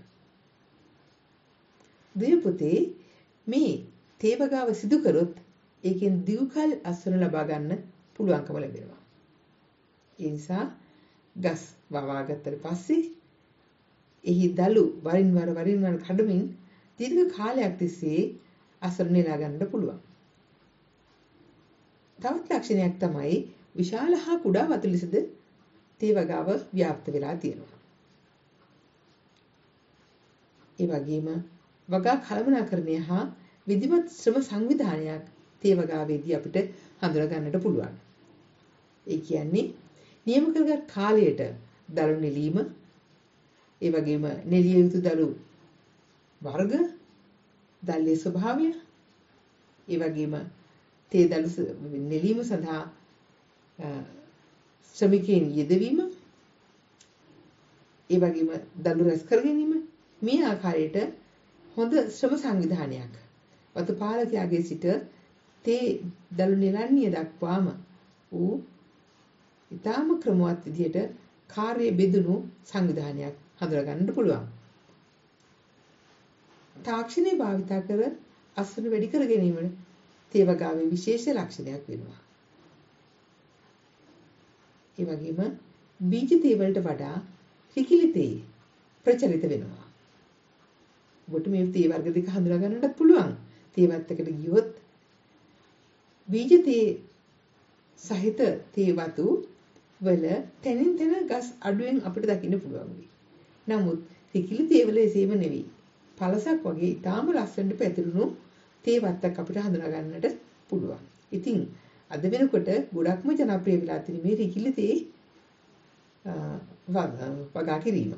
දෙයපොතේ මේ තේ වගාව සිදු කරොත් ඒකෙන් දීර්ඝකාල අස්වන ලබා ගන්න පුළුවන්කම ලැබෙනවා. ඒ නිසා ගස් වවා ගත්තට පස්සේ එහි දළු වරින් වර කඩමින් දීර්ඝ කාලයක් තිස්සේ අස්වන නෙලා ගන්න පුළුවන්. තවත් ලක්ෂණයක් තමයි විශාල හා කුඩා වතු ලෙසද තේ වගාව ව්‍යාප්ත වෙලා තියෙනවා. ඒ වගේම වගා කළමනාකරණය හා විධිමත් ශ්‍රම සංවිධානයක් තේ වගාවේදී අපිට හඳුනා ගන්නට පුළුවන්. ඒ කියන්නේ නියම කරගත් කාලයට දළු නෙලීම, ඒ වගේම නෙලිය යුතු දළු වර්ග, දල්ලේ ස්වභාවය, ඒ වගේම තේ දළු නෙලීම සඳහා ශ්‍රමිකයන් යෙදවීම, ඒ වගේම දළු රැස් කර ගැනීම, මේ ආකාරයට හොඳ ශ්‍රම සංවිධානයක් වතු පාලකයාගේ සිට තේ දළු නෙලන්නිය දක්වාම වූ ඉතාම ක්‍රමවත් විදිහට කාර්ය බෙදුණු සංවිධානයක් හඳුනා ගන්නට පුළුවන්. තාක්ෂණය භාවිතා කර අස්වන වැඩි කර ගැනීමට තේ වගාවේ විශේෂ ලක්ෂණයක් වෙනවා. ඒ වගේම බීජ තේ වලට වඩා රිකිලි තේ ප්‍රචලිත වෙනවා. ඔබට මේ තේ වර්ග දෙක හඳුනා ගන්නට පුළුවන්. තේ වත්තකට ගියොත් බීජ තේ සහිත තේ වතු වල තනින් තන ගස් අඩුවෙන් අපිට දකින්න පුළුවන් වෙයි. නමුත් රිකිලි තේ වල එසේම නෙවෙයි. පළසක් වගේ ඊටාම ලස්සනට පැතිරුණු තේ වත්තක් අපිට හඳුනා ගන්නට පුළුවන්. ඉතින් අද වෙනකොට ගොඩක්ම ජනප්‍රිය වෙලා තියෙන මේ රිකිලි තේ වගා කිරීම.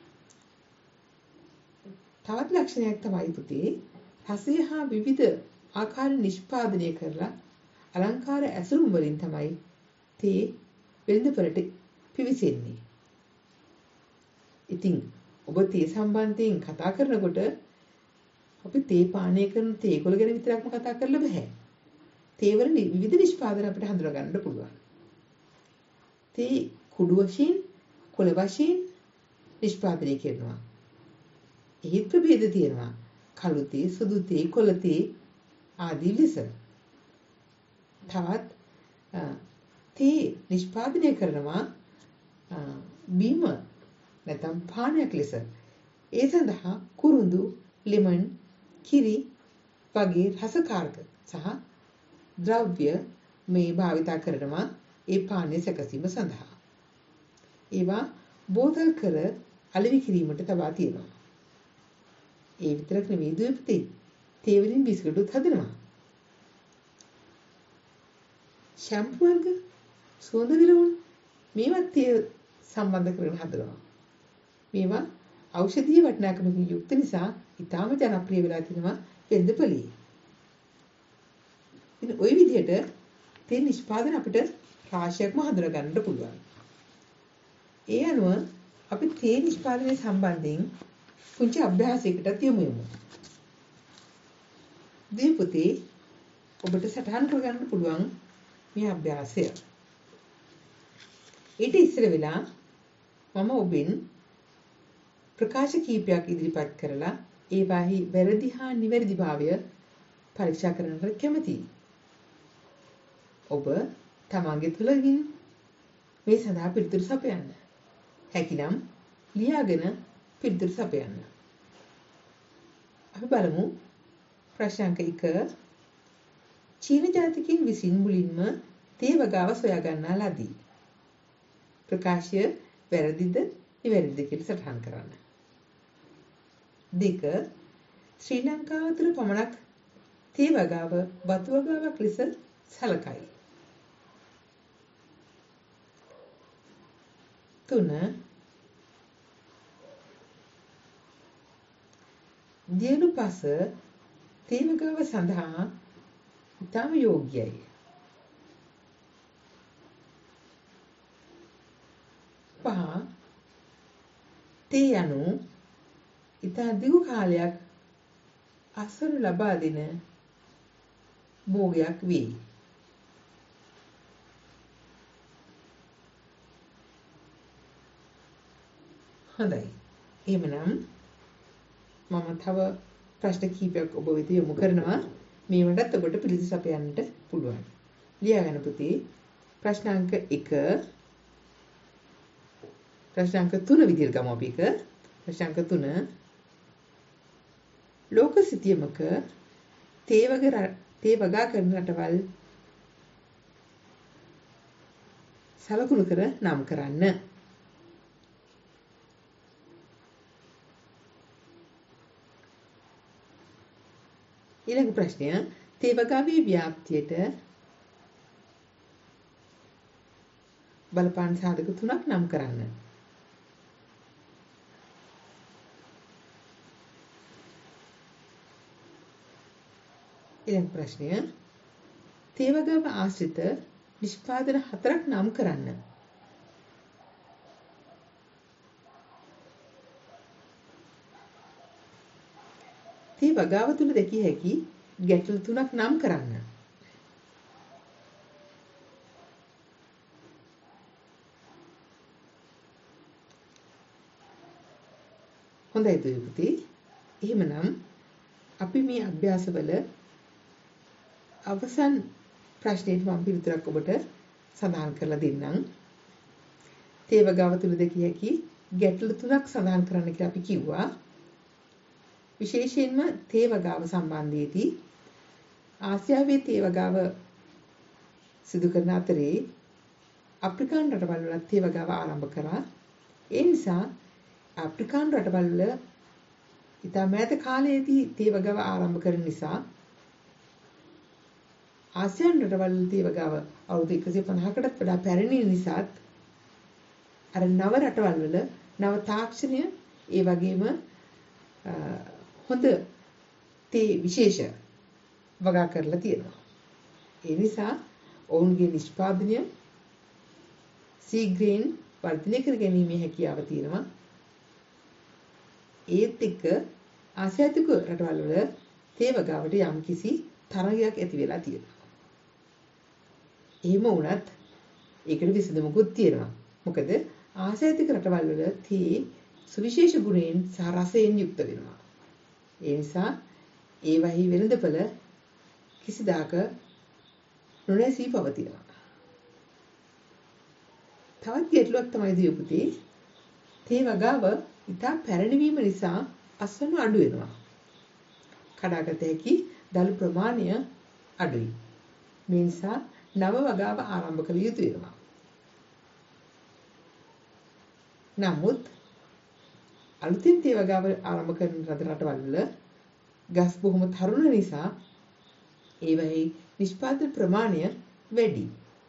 තවත් ලක්ෂණයක් තමයි පුතේ රසය හා විවිධ ආකාර නිෂ්පාදනය කරලා අලංකාර ඇසුරුම් වලින් තමයි තේ වෙළඳපොළට පිවිසෙන්නේ. ඉතින් ඔබ තේ සම්බන්ධයෙන් කතා කරනකොට අපි තේ පානය කරන තේකොළ ගැන විතරක්ම කතා කරලා බෑ. තේ වල විවිධ නිෂ්පාදන අපිට හඳුනා ගන්න පුළුවන්. තේ කුඩු වශයෙන්, කොළ වශයෙන් නිෂ්පාදනය කරනවා. එහි ප්‍රභේද තියෙනවා. කළු තේ, සුදු තේ, කොළ තේ ආදී ලෙස. තවත් තේ නිෂ්පාදනය කරනවා බීම නැත්නම් පානයක් ලෙස ඒ සඳහා කුරුඳු, ලෙමන්, කිරි වගේ රසකාරක සහ ද්‍රව්‍ය මේ භාවිතා කරනවා ඒ පානය සැකසීම සඳහා. ඒවා බෝතල් කර අලෙවි කිරීමට තබා තියෙනවා. ඒ විතරක් නෙවෙයි දුවපතේ තේ වලින් බිස්කටුත් හදනවා. ෂැම්පු වර්ග, සුවඳ විලවුන් මේවත් තේ සම්බන්ධ කරගෙන හදනවා. මේවා ඖෂධීය වටිනාකමකින් යුක්ත නිසා ඉතාම ජනප්‍රිය වෙලා තිනවා වෙළඳපොලේ. ඉතින් ওই විදිහට තේ නිෂ්පාදන අපිට රාශියක්ම හඳුනා ගන්නට පුළුවන්. ඒ අනුව අපි තේ නිෂ්පාදනය සම්බන්ධයෙන් පුංචි අභ්‍යාසයකටත් යමු. දී පුතේ ඔබට සටහන් කරගන්න පුළුවන් මේ අභ්‍යාසය. ඊට ඉස්සර වෙලා මම ඔබෙන් ප්‍රකාශ කීපයක් ඉදිරිපත් කරලා ඒවාහි වැරදි හා නිවැරදිභාවය පරීක්ෂා කරන්නට කැමතියි. ඔබ තමන්ගේ තුලින් මේ සඳහා පිළිතුරු සපයන්න. හැකිනම් ලියාගෙන පිළිතුරු සපයන්න. අපි බලමු ප්‍රශ්න අංක 1. චීන ජාතිකයින් විසින් මුලින්ම තේ වගාව සොයා ගන්නා ලදී. ප්‍රකාශය වැරදිද නිවැරදිද කියලා සටහන් කරන්න. 2. ශ්‍රී ලංකාව තුළ පමණක් තේ වගාව බතු වගාවක් ලෙස සැලකයි. 3. දියුණු පස තේ වගාව සඳහා ඉතාම යෝග්‍යයි. 5. තේ යනු ඉතා දිගු කාලයක් අස්වනු ලබා දෙන භෝගයක් වේ. හොඳයි. එහෙමනම් මම තව ප්‍රශ්න කිහිපයක් ඔබ වෙත යොමු කරනවා. මේවටත් ඔබට පිළිතුරු සපයන්නට පුළුවන්. ලියාගන්න පුතේ. ප්‍රශ්න අංක 1 ප්‍රශ්න අංක 3 විදිහට ගමු අපි එක. ප්‍රශ්න අංක 3 ලෝක සිතියමක තේ වගා කරන රටවල් සලකුණු කර නම් කරන්න. ඊළඟ ප්‍රශ්නය තේ වගාවේ ව්‍යාප්තියට බලපාන සාධක 3ක් නම් කරන්න. ඊළඟ ප්‍රශ්නය තේ වගාව ආශ්‍රිත නිෂ්පාදන 4ක් නම් කරන්න. තේ වගාව තුල දැකිය හැකි ගැටලු 3ක් නම් කරන්න. හොඳයි දුවපුතේ. එහෙමනම් අපි මේ අභ්‍යාසවල අවසන් ප්‍රශ්නෙට මම පිළිතුරක් ඔබට සඳහන් කරලා දෙන්නම්. තේ වගාව තුල දැකිය හැකි ගැටලු 3ක් සඳහන් කරන්න කියලා අපි කිව්වා. විශේෂයෙන්ම තේ වගාව සම්බන්ධයේදී ආසියාවේ තේ වගාව සිදු කරන අතරේ අප්‍රිකානු රටවල් වල තේ වගාව ආරම්භ කරා. ඒ නිසා අප්‍රිකානු රටවල් වල ඉතා මෑත කාලයේදී තේ වගාව ආරම්භ කරන නිසා ආසියානු රටවල් තේ වගාව අවුරුදු 150කටත් වඩා පැරණි නිසාත් අර නව රටවල් වල නව තාක්ෂණය ඒ වගේම හොඳ තේ විශේෂ වගා කරලා තියෙනවා. ඒ නිසා ඔවුන්ගේ නිෂ්පාදනය ශීඝ්‍රයෙන් වර්ධනය කර ගැනීමේ හැකියාව තියෙනවා. ඒත් එක්ක ආසියාතික රටවල් වල තේ වගාවට යම්කිසි තරගයක් ඇති වෙලා තියෙනවා. එහෙම වුණත් ඒකට විසඳුමකුත් තියෙනවා. මොකද ආසියාතික රටවල් වල තේ සුවිශේෂ ගුණයෙන් සහ රසයෙන් යුක්ත වෙනවා. ඒ නිසා ඒවහි වෙළඳපළ කිසිදාක නොනැසී පවතිනවා. තවත් ගැටලුවක් තමයි දුවේ පුතේ. තේ වගාව ඉතා පැරණි වීම නිසා අස්වනු අඩු වෙනවා. කඩාගත හැකි දළු ප්‍රමාණය අඩුයි. මේ නිසා නව වගාව ආරම්භ කළ යුතු වෙනවා. නමුත් අලුතින් තේ වගාව ආරම්භ කරන රටවල් වල ගස් බොහොම තරුණ නිසා ඒවැහි නිෂ්පාදන ප්‍රමාණය වැඩි.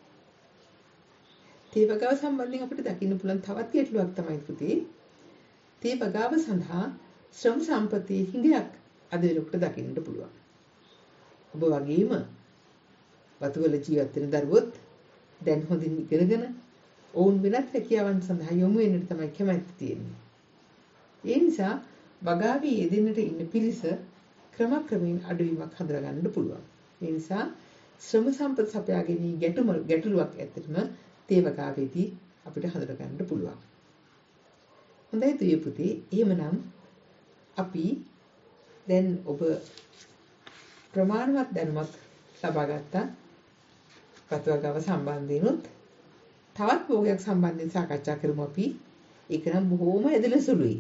තේ වගාව සම්බන්ධයෙන් අපිට දකින්න පුළුවන් තවත් ගැටලුවක් තමයි පුතේ. තේ වගාව සඳහා ශ්‍රම සම්පත්තියේ හිඟයක් අද වෙනකොට දකින්නට පුළුවන්. ඔබ වගේම වතුවල ජීවත් වෙන දරුවොත් දැන් හොඳින් ඉගෙනගෙන ඔවුන් වෙනත් රැකියාවන් සඳහා යොමු වෙන්නට තමයි කැමැත්ත තියෙන්නේ. ඒ නිසා වගාවේ යෙදෙන්නට ඉන්න පිරිස ක්‍රමක්‍රමයෙන් අඩුවීමක් හඳුනා ගන්නට පුළුවන්. ඒ නිසා ශ්‍රම සම්පත් සපයා ගැනීම ගැටලුවක් ඇත්තටම තේ වගාවේදී අපිට හඳුනා ගන්නට පුළුවන්. හොඳයි දුවේ පුතේ. එහෙමනම් අපි දැන් ඔබ ප්‍රමාණවත් දැනුමක් ලබා ගත්තා. වතු වගාව සම්බන්ධයෙන්ුත් තවත් භෝගයක් සම්බන්ධයෙන් සාකච්ඡා කරමු අපි. ඒක නම් බොහොම ඇදලා සුළුයි.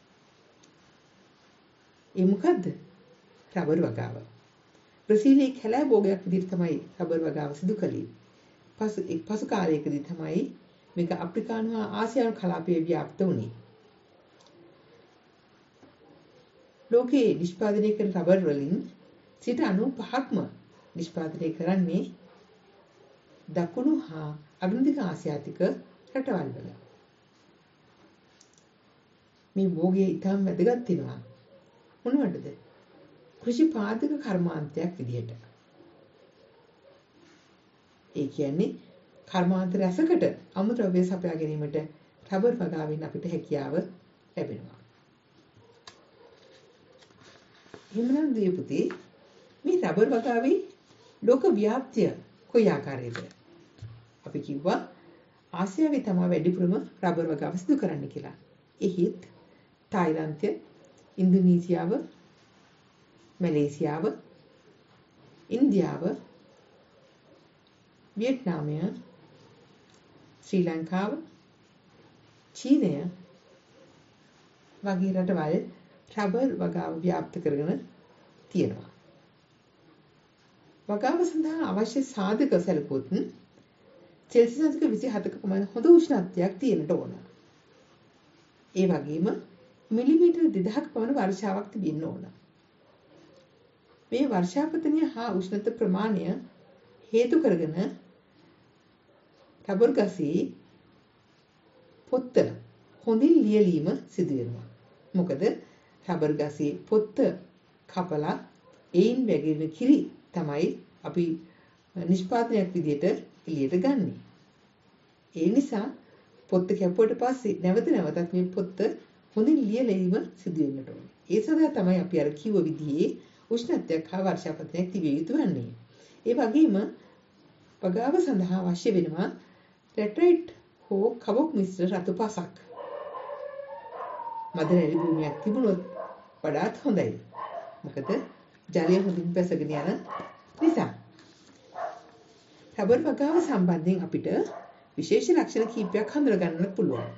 ඒ මොකද්ද? රබර් වගාව. බ්‍රසීලයේ කැලෑ භෝගයක් විදිහට තමයි රබර් වගාව සිදු කළේ. පසු කාලයකදී තමයි මේක අප්‍රිකානු හා ආසියානු කලාපයේ ව්‍යාප්ත වුණේ. ලෝකයේ නිෂ්පාදනය කරන රබර් වලින් 95%ක්ම නිෂ්පාදනය කරන්නේ දකුණු හා අග්‍රදිග ආසියාතික රටවල් වල. මේ භෝගයේ ඉතාම වැදගත් වෙනවා. මොනවටද? කෘෂි පාදක කර්මාන්තයක් විදිහට. ඒ කියන්නේ කර්මාන්ත රැසකට අමුද්‍රව්‍ය සපයා ගැනීමට රබර් වගාවෙන් අපිට හැකියාව ලැබෙනවා. එහෙමනම් දුවේ පුතේ මේ රබර් වගාවේ ලෝක ව්‍යාප්තිය කොයි ආකාරයේද? අපි කිව්වා ආසියාවේ තමයි වැඩිපුරම රබර් වගාව සිදු කරන්න කියලා. එහිත් තායිලන්තය, ඉන්දුනීසියාව, මැලේසියාව, ඉන්දියාව, වියට්නාමය, ශ්‍රී ලංකාව, චීනය වගේ රටවල් රබර් වගාව ව්‍යාප්ත කරගෙන තියෙනවා. වගාව සඳහා අවශ්‍ය සාධක සැලකුවොත් සෙල්සියස් 27ක පමණ හොඳ උෂ්ණත්වයක් තියෙන්නට ඕන. ඒ වගේම මිලිමීටර් 2000ක පමණ වර්ෂාවක් තිබෙන්න ඕන. මේ වර්ෂාපතනය හා උෂ්ණත ප්‍රමාණය හේතු කරගෙන රබර් ගසේ පොත්ත හොඳින් ලියලීම සිදු වෙනවා. මොකද රබර් ගසේ පොත්ත කපලා ඒයින් වැగిරෙන කිරි තමයි අපි නිෂ්පාදනයක් විදිහට එළියට ගන්නෙ. ඒ නිසා පොත්ත කැපුවට පස්සේ නැවත නැවතත් මේ පොත්ත හොඳින් ලියලීම සිදු වෙන්නට ඕනේ. ඒ සඳහා තමයි අපි අර කිව්ව විදිහේ උෂ්ණත්වයක් හා වර්ෂාපතනයක් තිබිය යුතු වන්නේ. ඒ වගේම වගාව සඳහා අවශ්‍ය වෙනවා ලැටරයිට් හෝ කබොක් මිශ්‍ර රතු පසක්. මදරැලි භූමියක් තිබුණොත් වඩාත් හොඳයි. මොකද ජලය හොඳින් පැසගෙන යන නිසා. රබර් වගාව සම්බන්ධයෙන් අපිට විශේෂ ලක්ෂණ කීපයක් හඳුනා ගන්නත් පුළුවන්.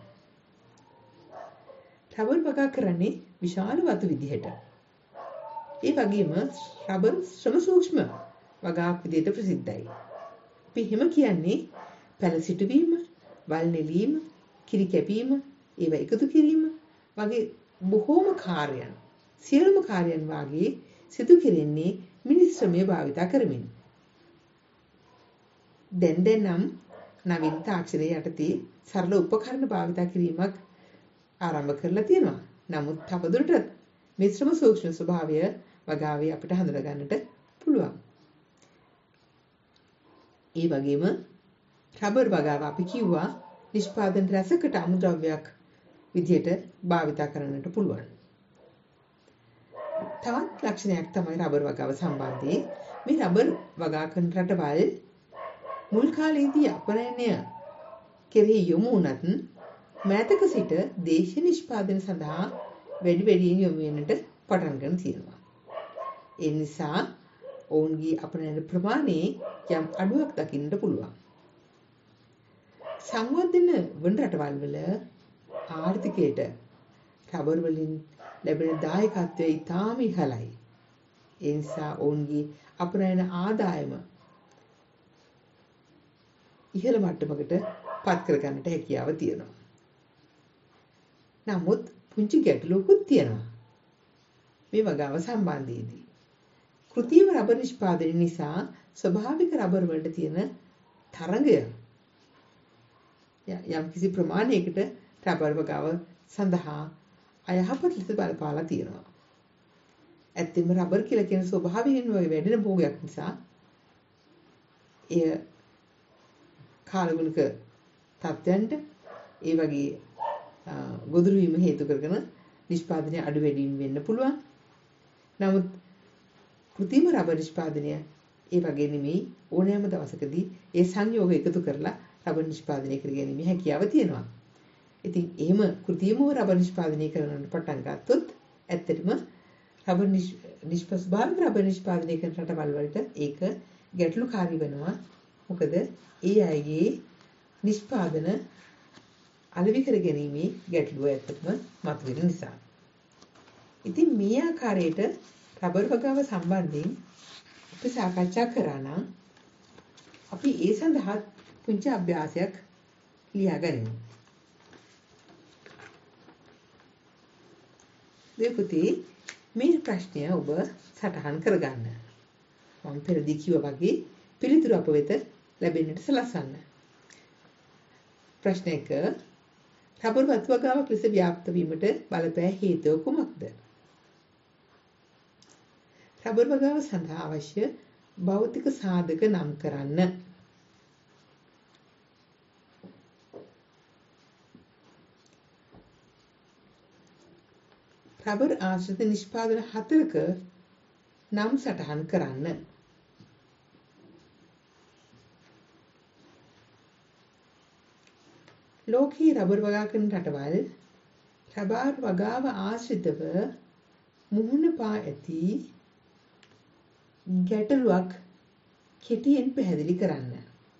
රබර් වගා කරන්නේ විශාල වතු විදිහට. ඒ වගේම රබර් ශ්‍රම සූක්ෂම වගාවක් විදිහට ප්‍රසිද්ධයි. අපි එහෙම කියන්නේ පැල සිටුවීම, වල් නෙලීම, කිරි කැපීම, ඒව එකතු කිරීම වගේ බොහෝම කාර්යයන් සියලුම කාර්යයන් වාගේ සිදු කෙරෙන්නේ මිනිස් ශ්‍රමය භාවිතා කරමින්. දැන් නම් නවීන තාක්ෂණයේ යටතේ සරල උපකරණ භාවිතා කිරීමක් ආරම්භ කරලා තියෙනවා. නමුත් තවදුරටත් මේ ශ්‍රම සූක්ෂම ස්වභාවය වගාවේ අපිට හඳුනා ගන්නට පුළුවන්. ඒ වගේම රබර් වගාව අපි කිව්වා නිෂ්පාදන රසකට අමුද්‍රව්‍යයක් විදිහට භාවිතා කරන්නට පුළුවන්. තවත් ලක්ෂණයක් තමයි රබර් වගාව සම්බන්ධයෙන් මේ රබර් වගා කරන රටවල් මුල් කාලයේදී අපනයනය කෙරෙහි යොමු වුණත් මෑතක සිට දේශීය නිෂ්පාදන සඳහා වැඩියෙන් යොමු වෙන්නට පටන් ගන්න තියෙනවා. ඒ නිසා ඔවුන්ගේ අපනයන ප්‍රමාණයේ යම් අඩුවක් දකින්නට පුළුවන්. සංවර්ධන වන රටවල් වල ආර්ථිකයට රබර් වලින් ලැබෙන දායකත්වය ඉතාම ඉහළයි. ඒ නිසා ඔවුන්ගේ අපනයන ආදායම ඉහළ මට්ටමකට පත් කරගන්නට හැකියාව තියෙනවා. නමුත් පුංචි ගැටලුවකුත් තියෙනවා මේ වගාව සම්බන්ධයේදී. කෘත්‍රිම රබර් නිෂ්පාදනය නිසා ස්වභාවික රබර් වලට තියෙන තරඟය යම් කිසි ප්‍රමාණයකට රබර් වගාව සඳහා අයහපත් ලෙස බලපාලා තියෙනවා. ඇත්තෙන්ම රබර් කියලා කියන ස්වභාවයෙන්ම වැඩෙන භෝගයක් නිසා එය කාලගුණික තත්ත්වයන්ට ඒ වගේ ගොදුරු වීම හේතු කරගෙන නිෂ්පාදනය අඩු වැඩිම වෙන්න පුළුවන්. නමුත් කෘත්‍රිම රබර් නිෂ්පාදනය ඒ වගේ නෙමෙයි. ඕනෑම දවසකදී ඒ සංයෝග එකතු කරලා රබර් නිෂ්පාදනය කර ගැනීමේ හැකියාව තියෙනවා. ඉතින් එහෙම කෘත්‍රිමව රබර් නිෂ්පාදනය කරන්න පටන් ගත්තොත් ඇත්තටම ස්වභාවික රබර් නිෂ්පාදනය කරන රටවල් වලට ඒක ගැටලුකාරී වෙනවා. මොකද ඒ අයගේ නිෂ්පාදන අලෙවි කර ගැනීමේ ගැටලුව ඇත්තටම මතුවෙන නිසා. ඉතින් මේ ආකාරයට රබර් වගාව සම්බන්ධයෙන් අපි සාකච්ඡා කරා නම් අපි ඒ සඳහා පුංචි අභ්‍යාසයක් ලියාගනිමු. දෙපුතේ මේ ප්‍රශ්නය ඔබ සටහන් කරගන්න. මම පෙරදී කිව්වා වගේ පිළිතුරු අප වෙත ලැබෙන්නට සලස්වන්න. ප්‍රශ්න 1. රබර් වතු වගාවක් ලෙස ව්‍යාප්ත වීමට බලපෑ හේතුව කුමක්ද? රබර් වගාව සඳහා අවශ්‍ය භෞතික සාධක නම් කරන්න. රබර් ආශ්‍රිත නිෂ්පාදන 4ක නම් සටහන් කරන්න. ලෝකයේ රබර් වගා කරන රටවල් රබර් වගාව ආශ්‍රිතව මුහුණ පා ඇති ගැටලුවක් කෙටියෙන් පැහැදිලි කරන්න.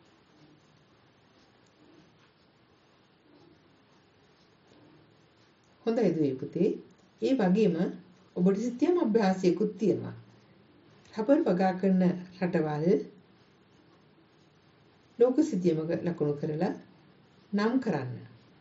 හොඳයි දුවේ පුතේ. ඒ වගේම ඔබට සිතියම් අභ්‍යාසයකුත් තියෙනවා. රබර් වගා කරන රටවල් ලෝක සිතියමක ලකුණු කරලා නම් කරන්න.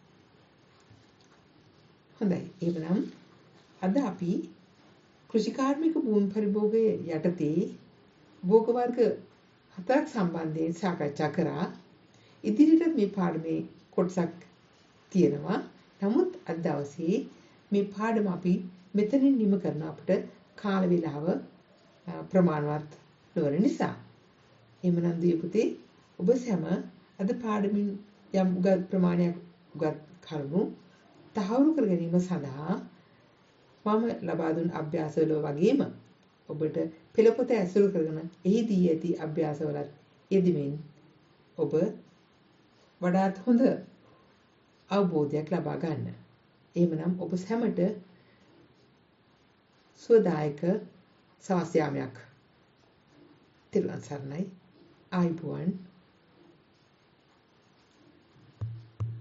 හොඳයි. එහෙනම් අද අපි කෘෂිකාර්මික භූමි පරිභෝගයේ යටතේ භෝග වර්ග 4ක් සම්බන්ධයෙන් සාකච්ඡා කරා. ඉදිරියට මේ පාඩමේ කොටසක් තියෙනවා. නමුත් අද දවසේ මේ පාඩම අපි මෙතනින් නිම කරන අපිට කාල වේලාව ප්‍රමාණවත් නොවන නිසා. එහෙමනම් දුවේ පුතේ ඔබ සැම අද පාඩමින් යම් උගත් ප්‍රමාණයක් උගත් කරුණු තහවුරු කර ගැනීම සඳහා මම ලබා දුන් අභ්‍යාසවල වගේම ඔබට පෙළපොත ඇසුරු කරගෙන එහිදී ඇති අභ්‍යාසවලත් යෙදෙමින් ඔබ වඩාත් හොඳ අවබෝධයක් ලබා ගන්න. එහෙමනම් ඔබ සැමට සුවදායක සවස් යාමයක්. තිරුවන් සරණයි. ආයුබෝවන්.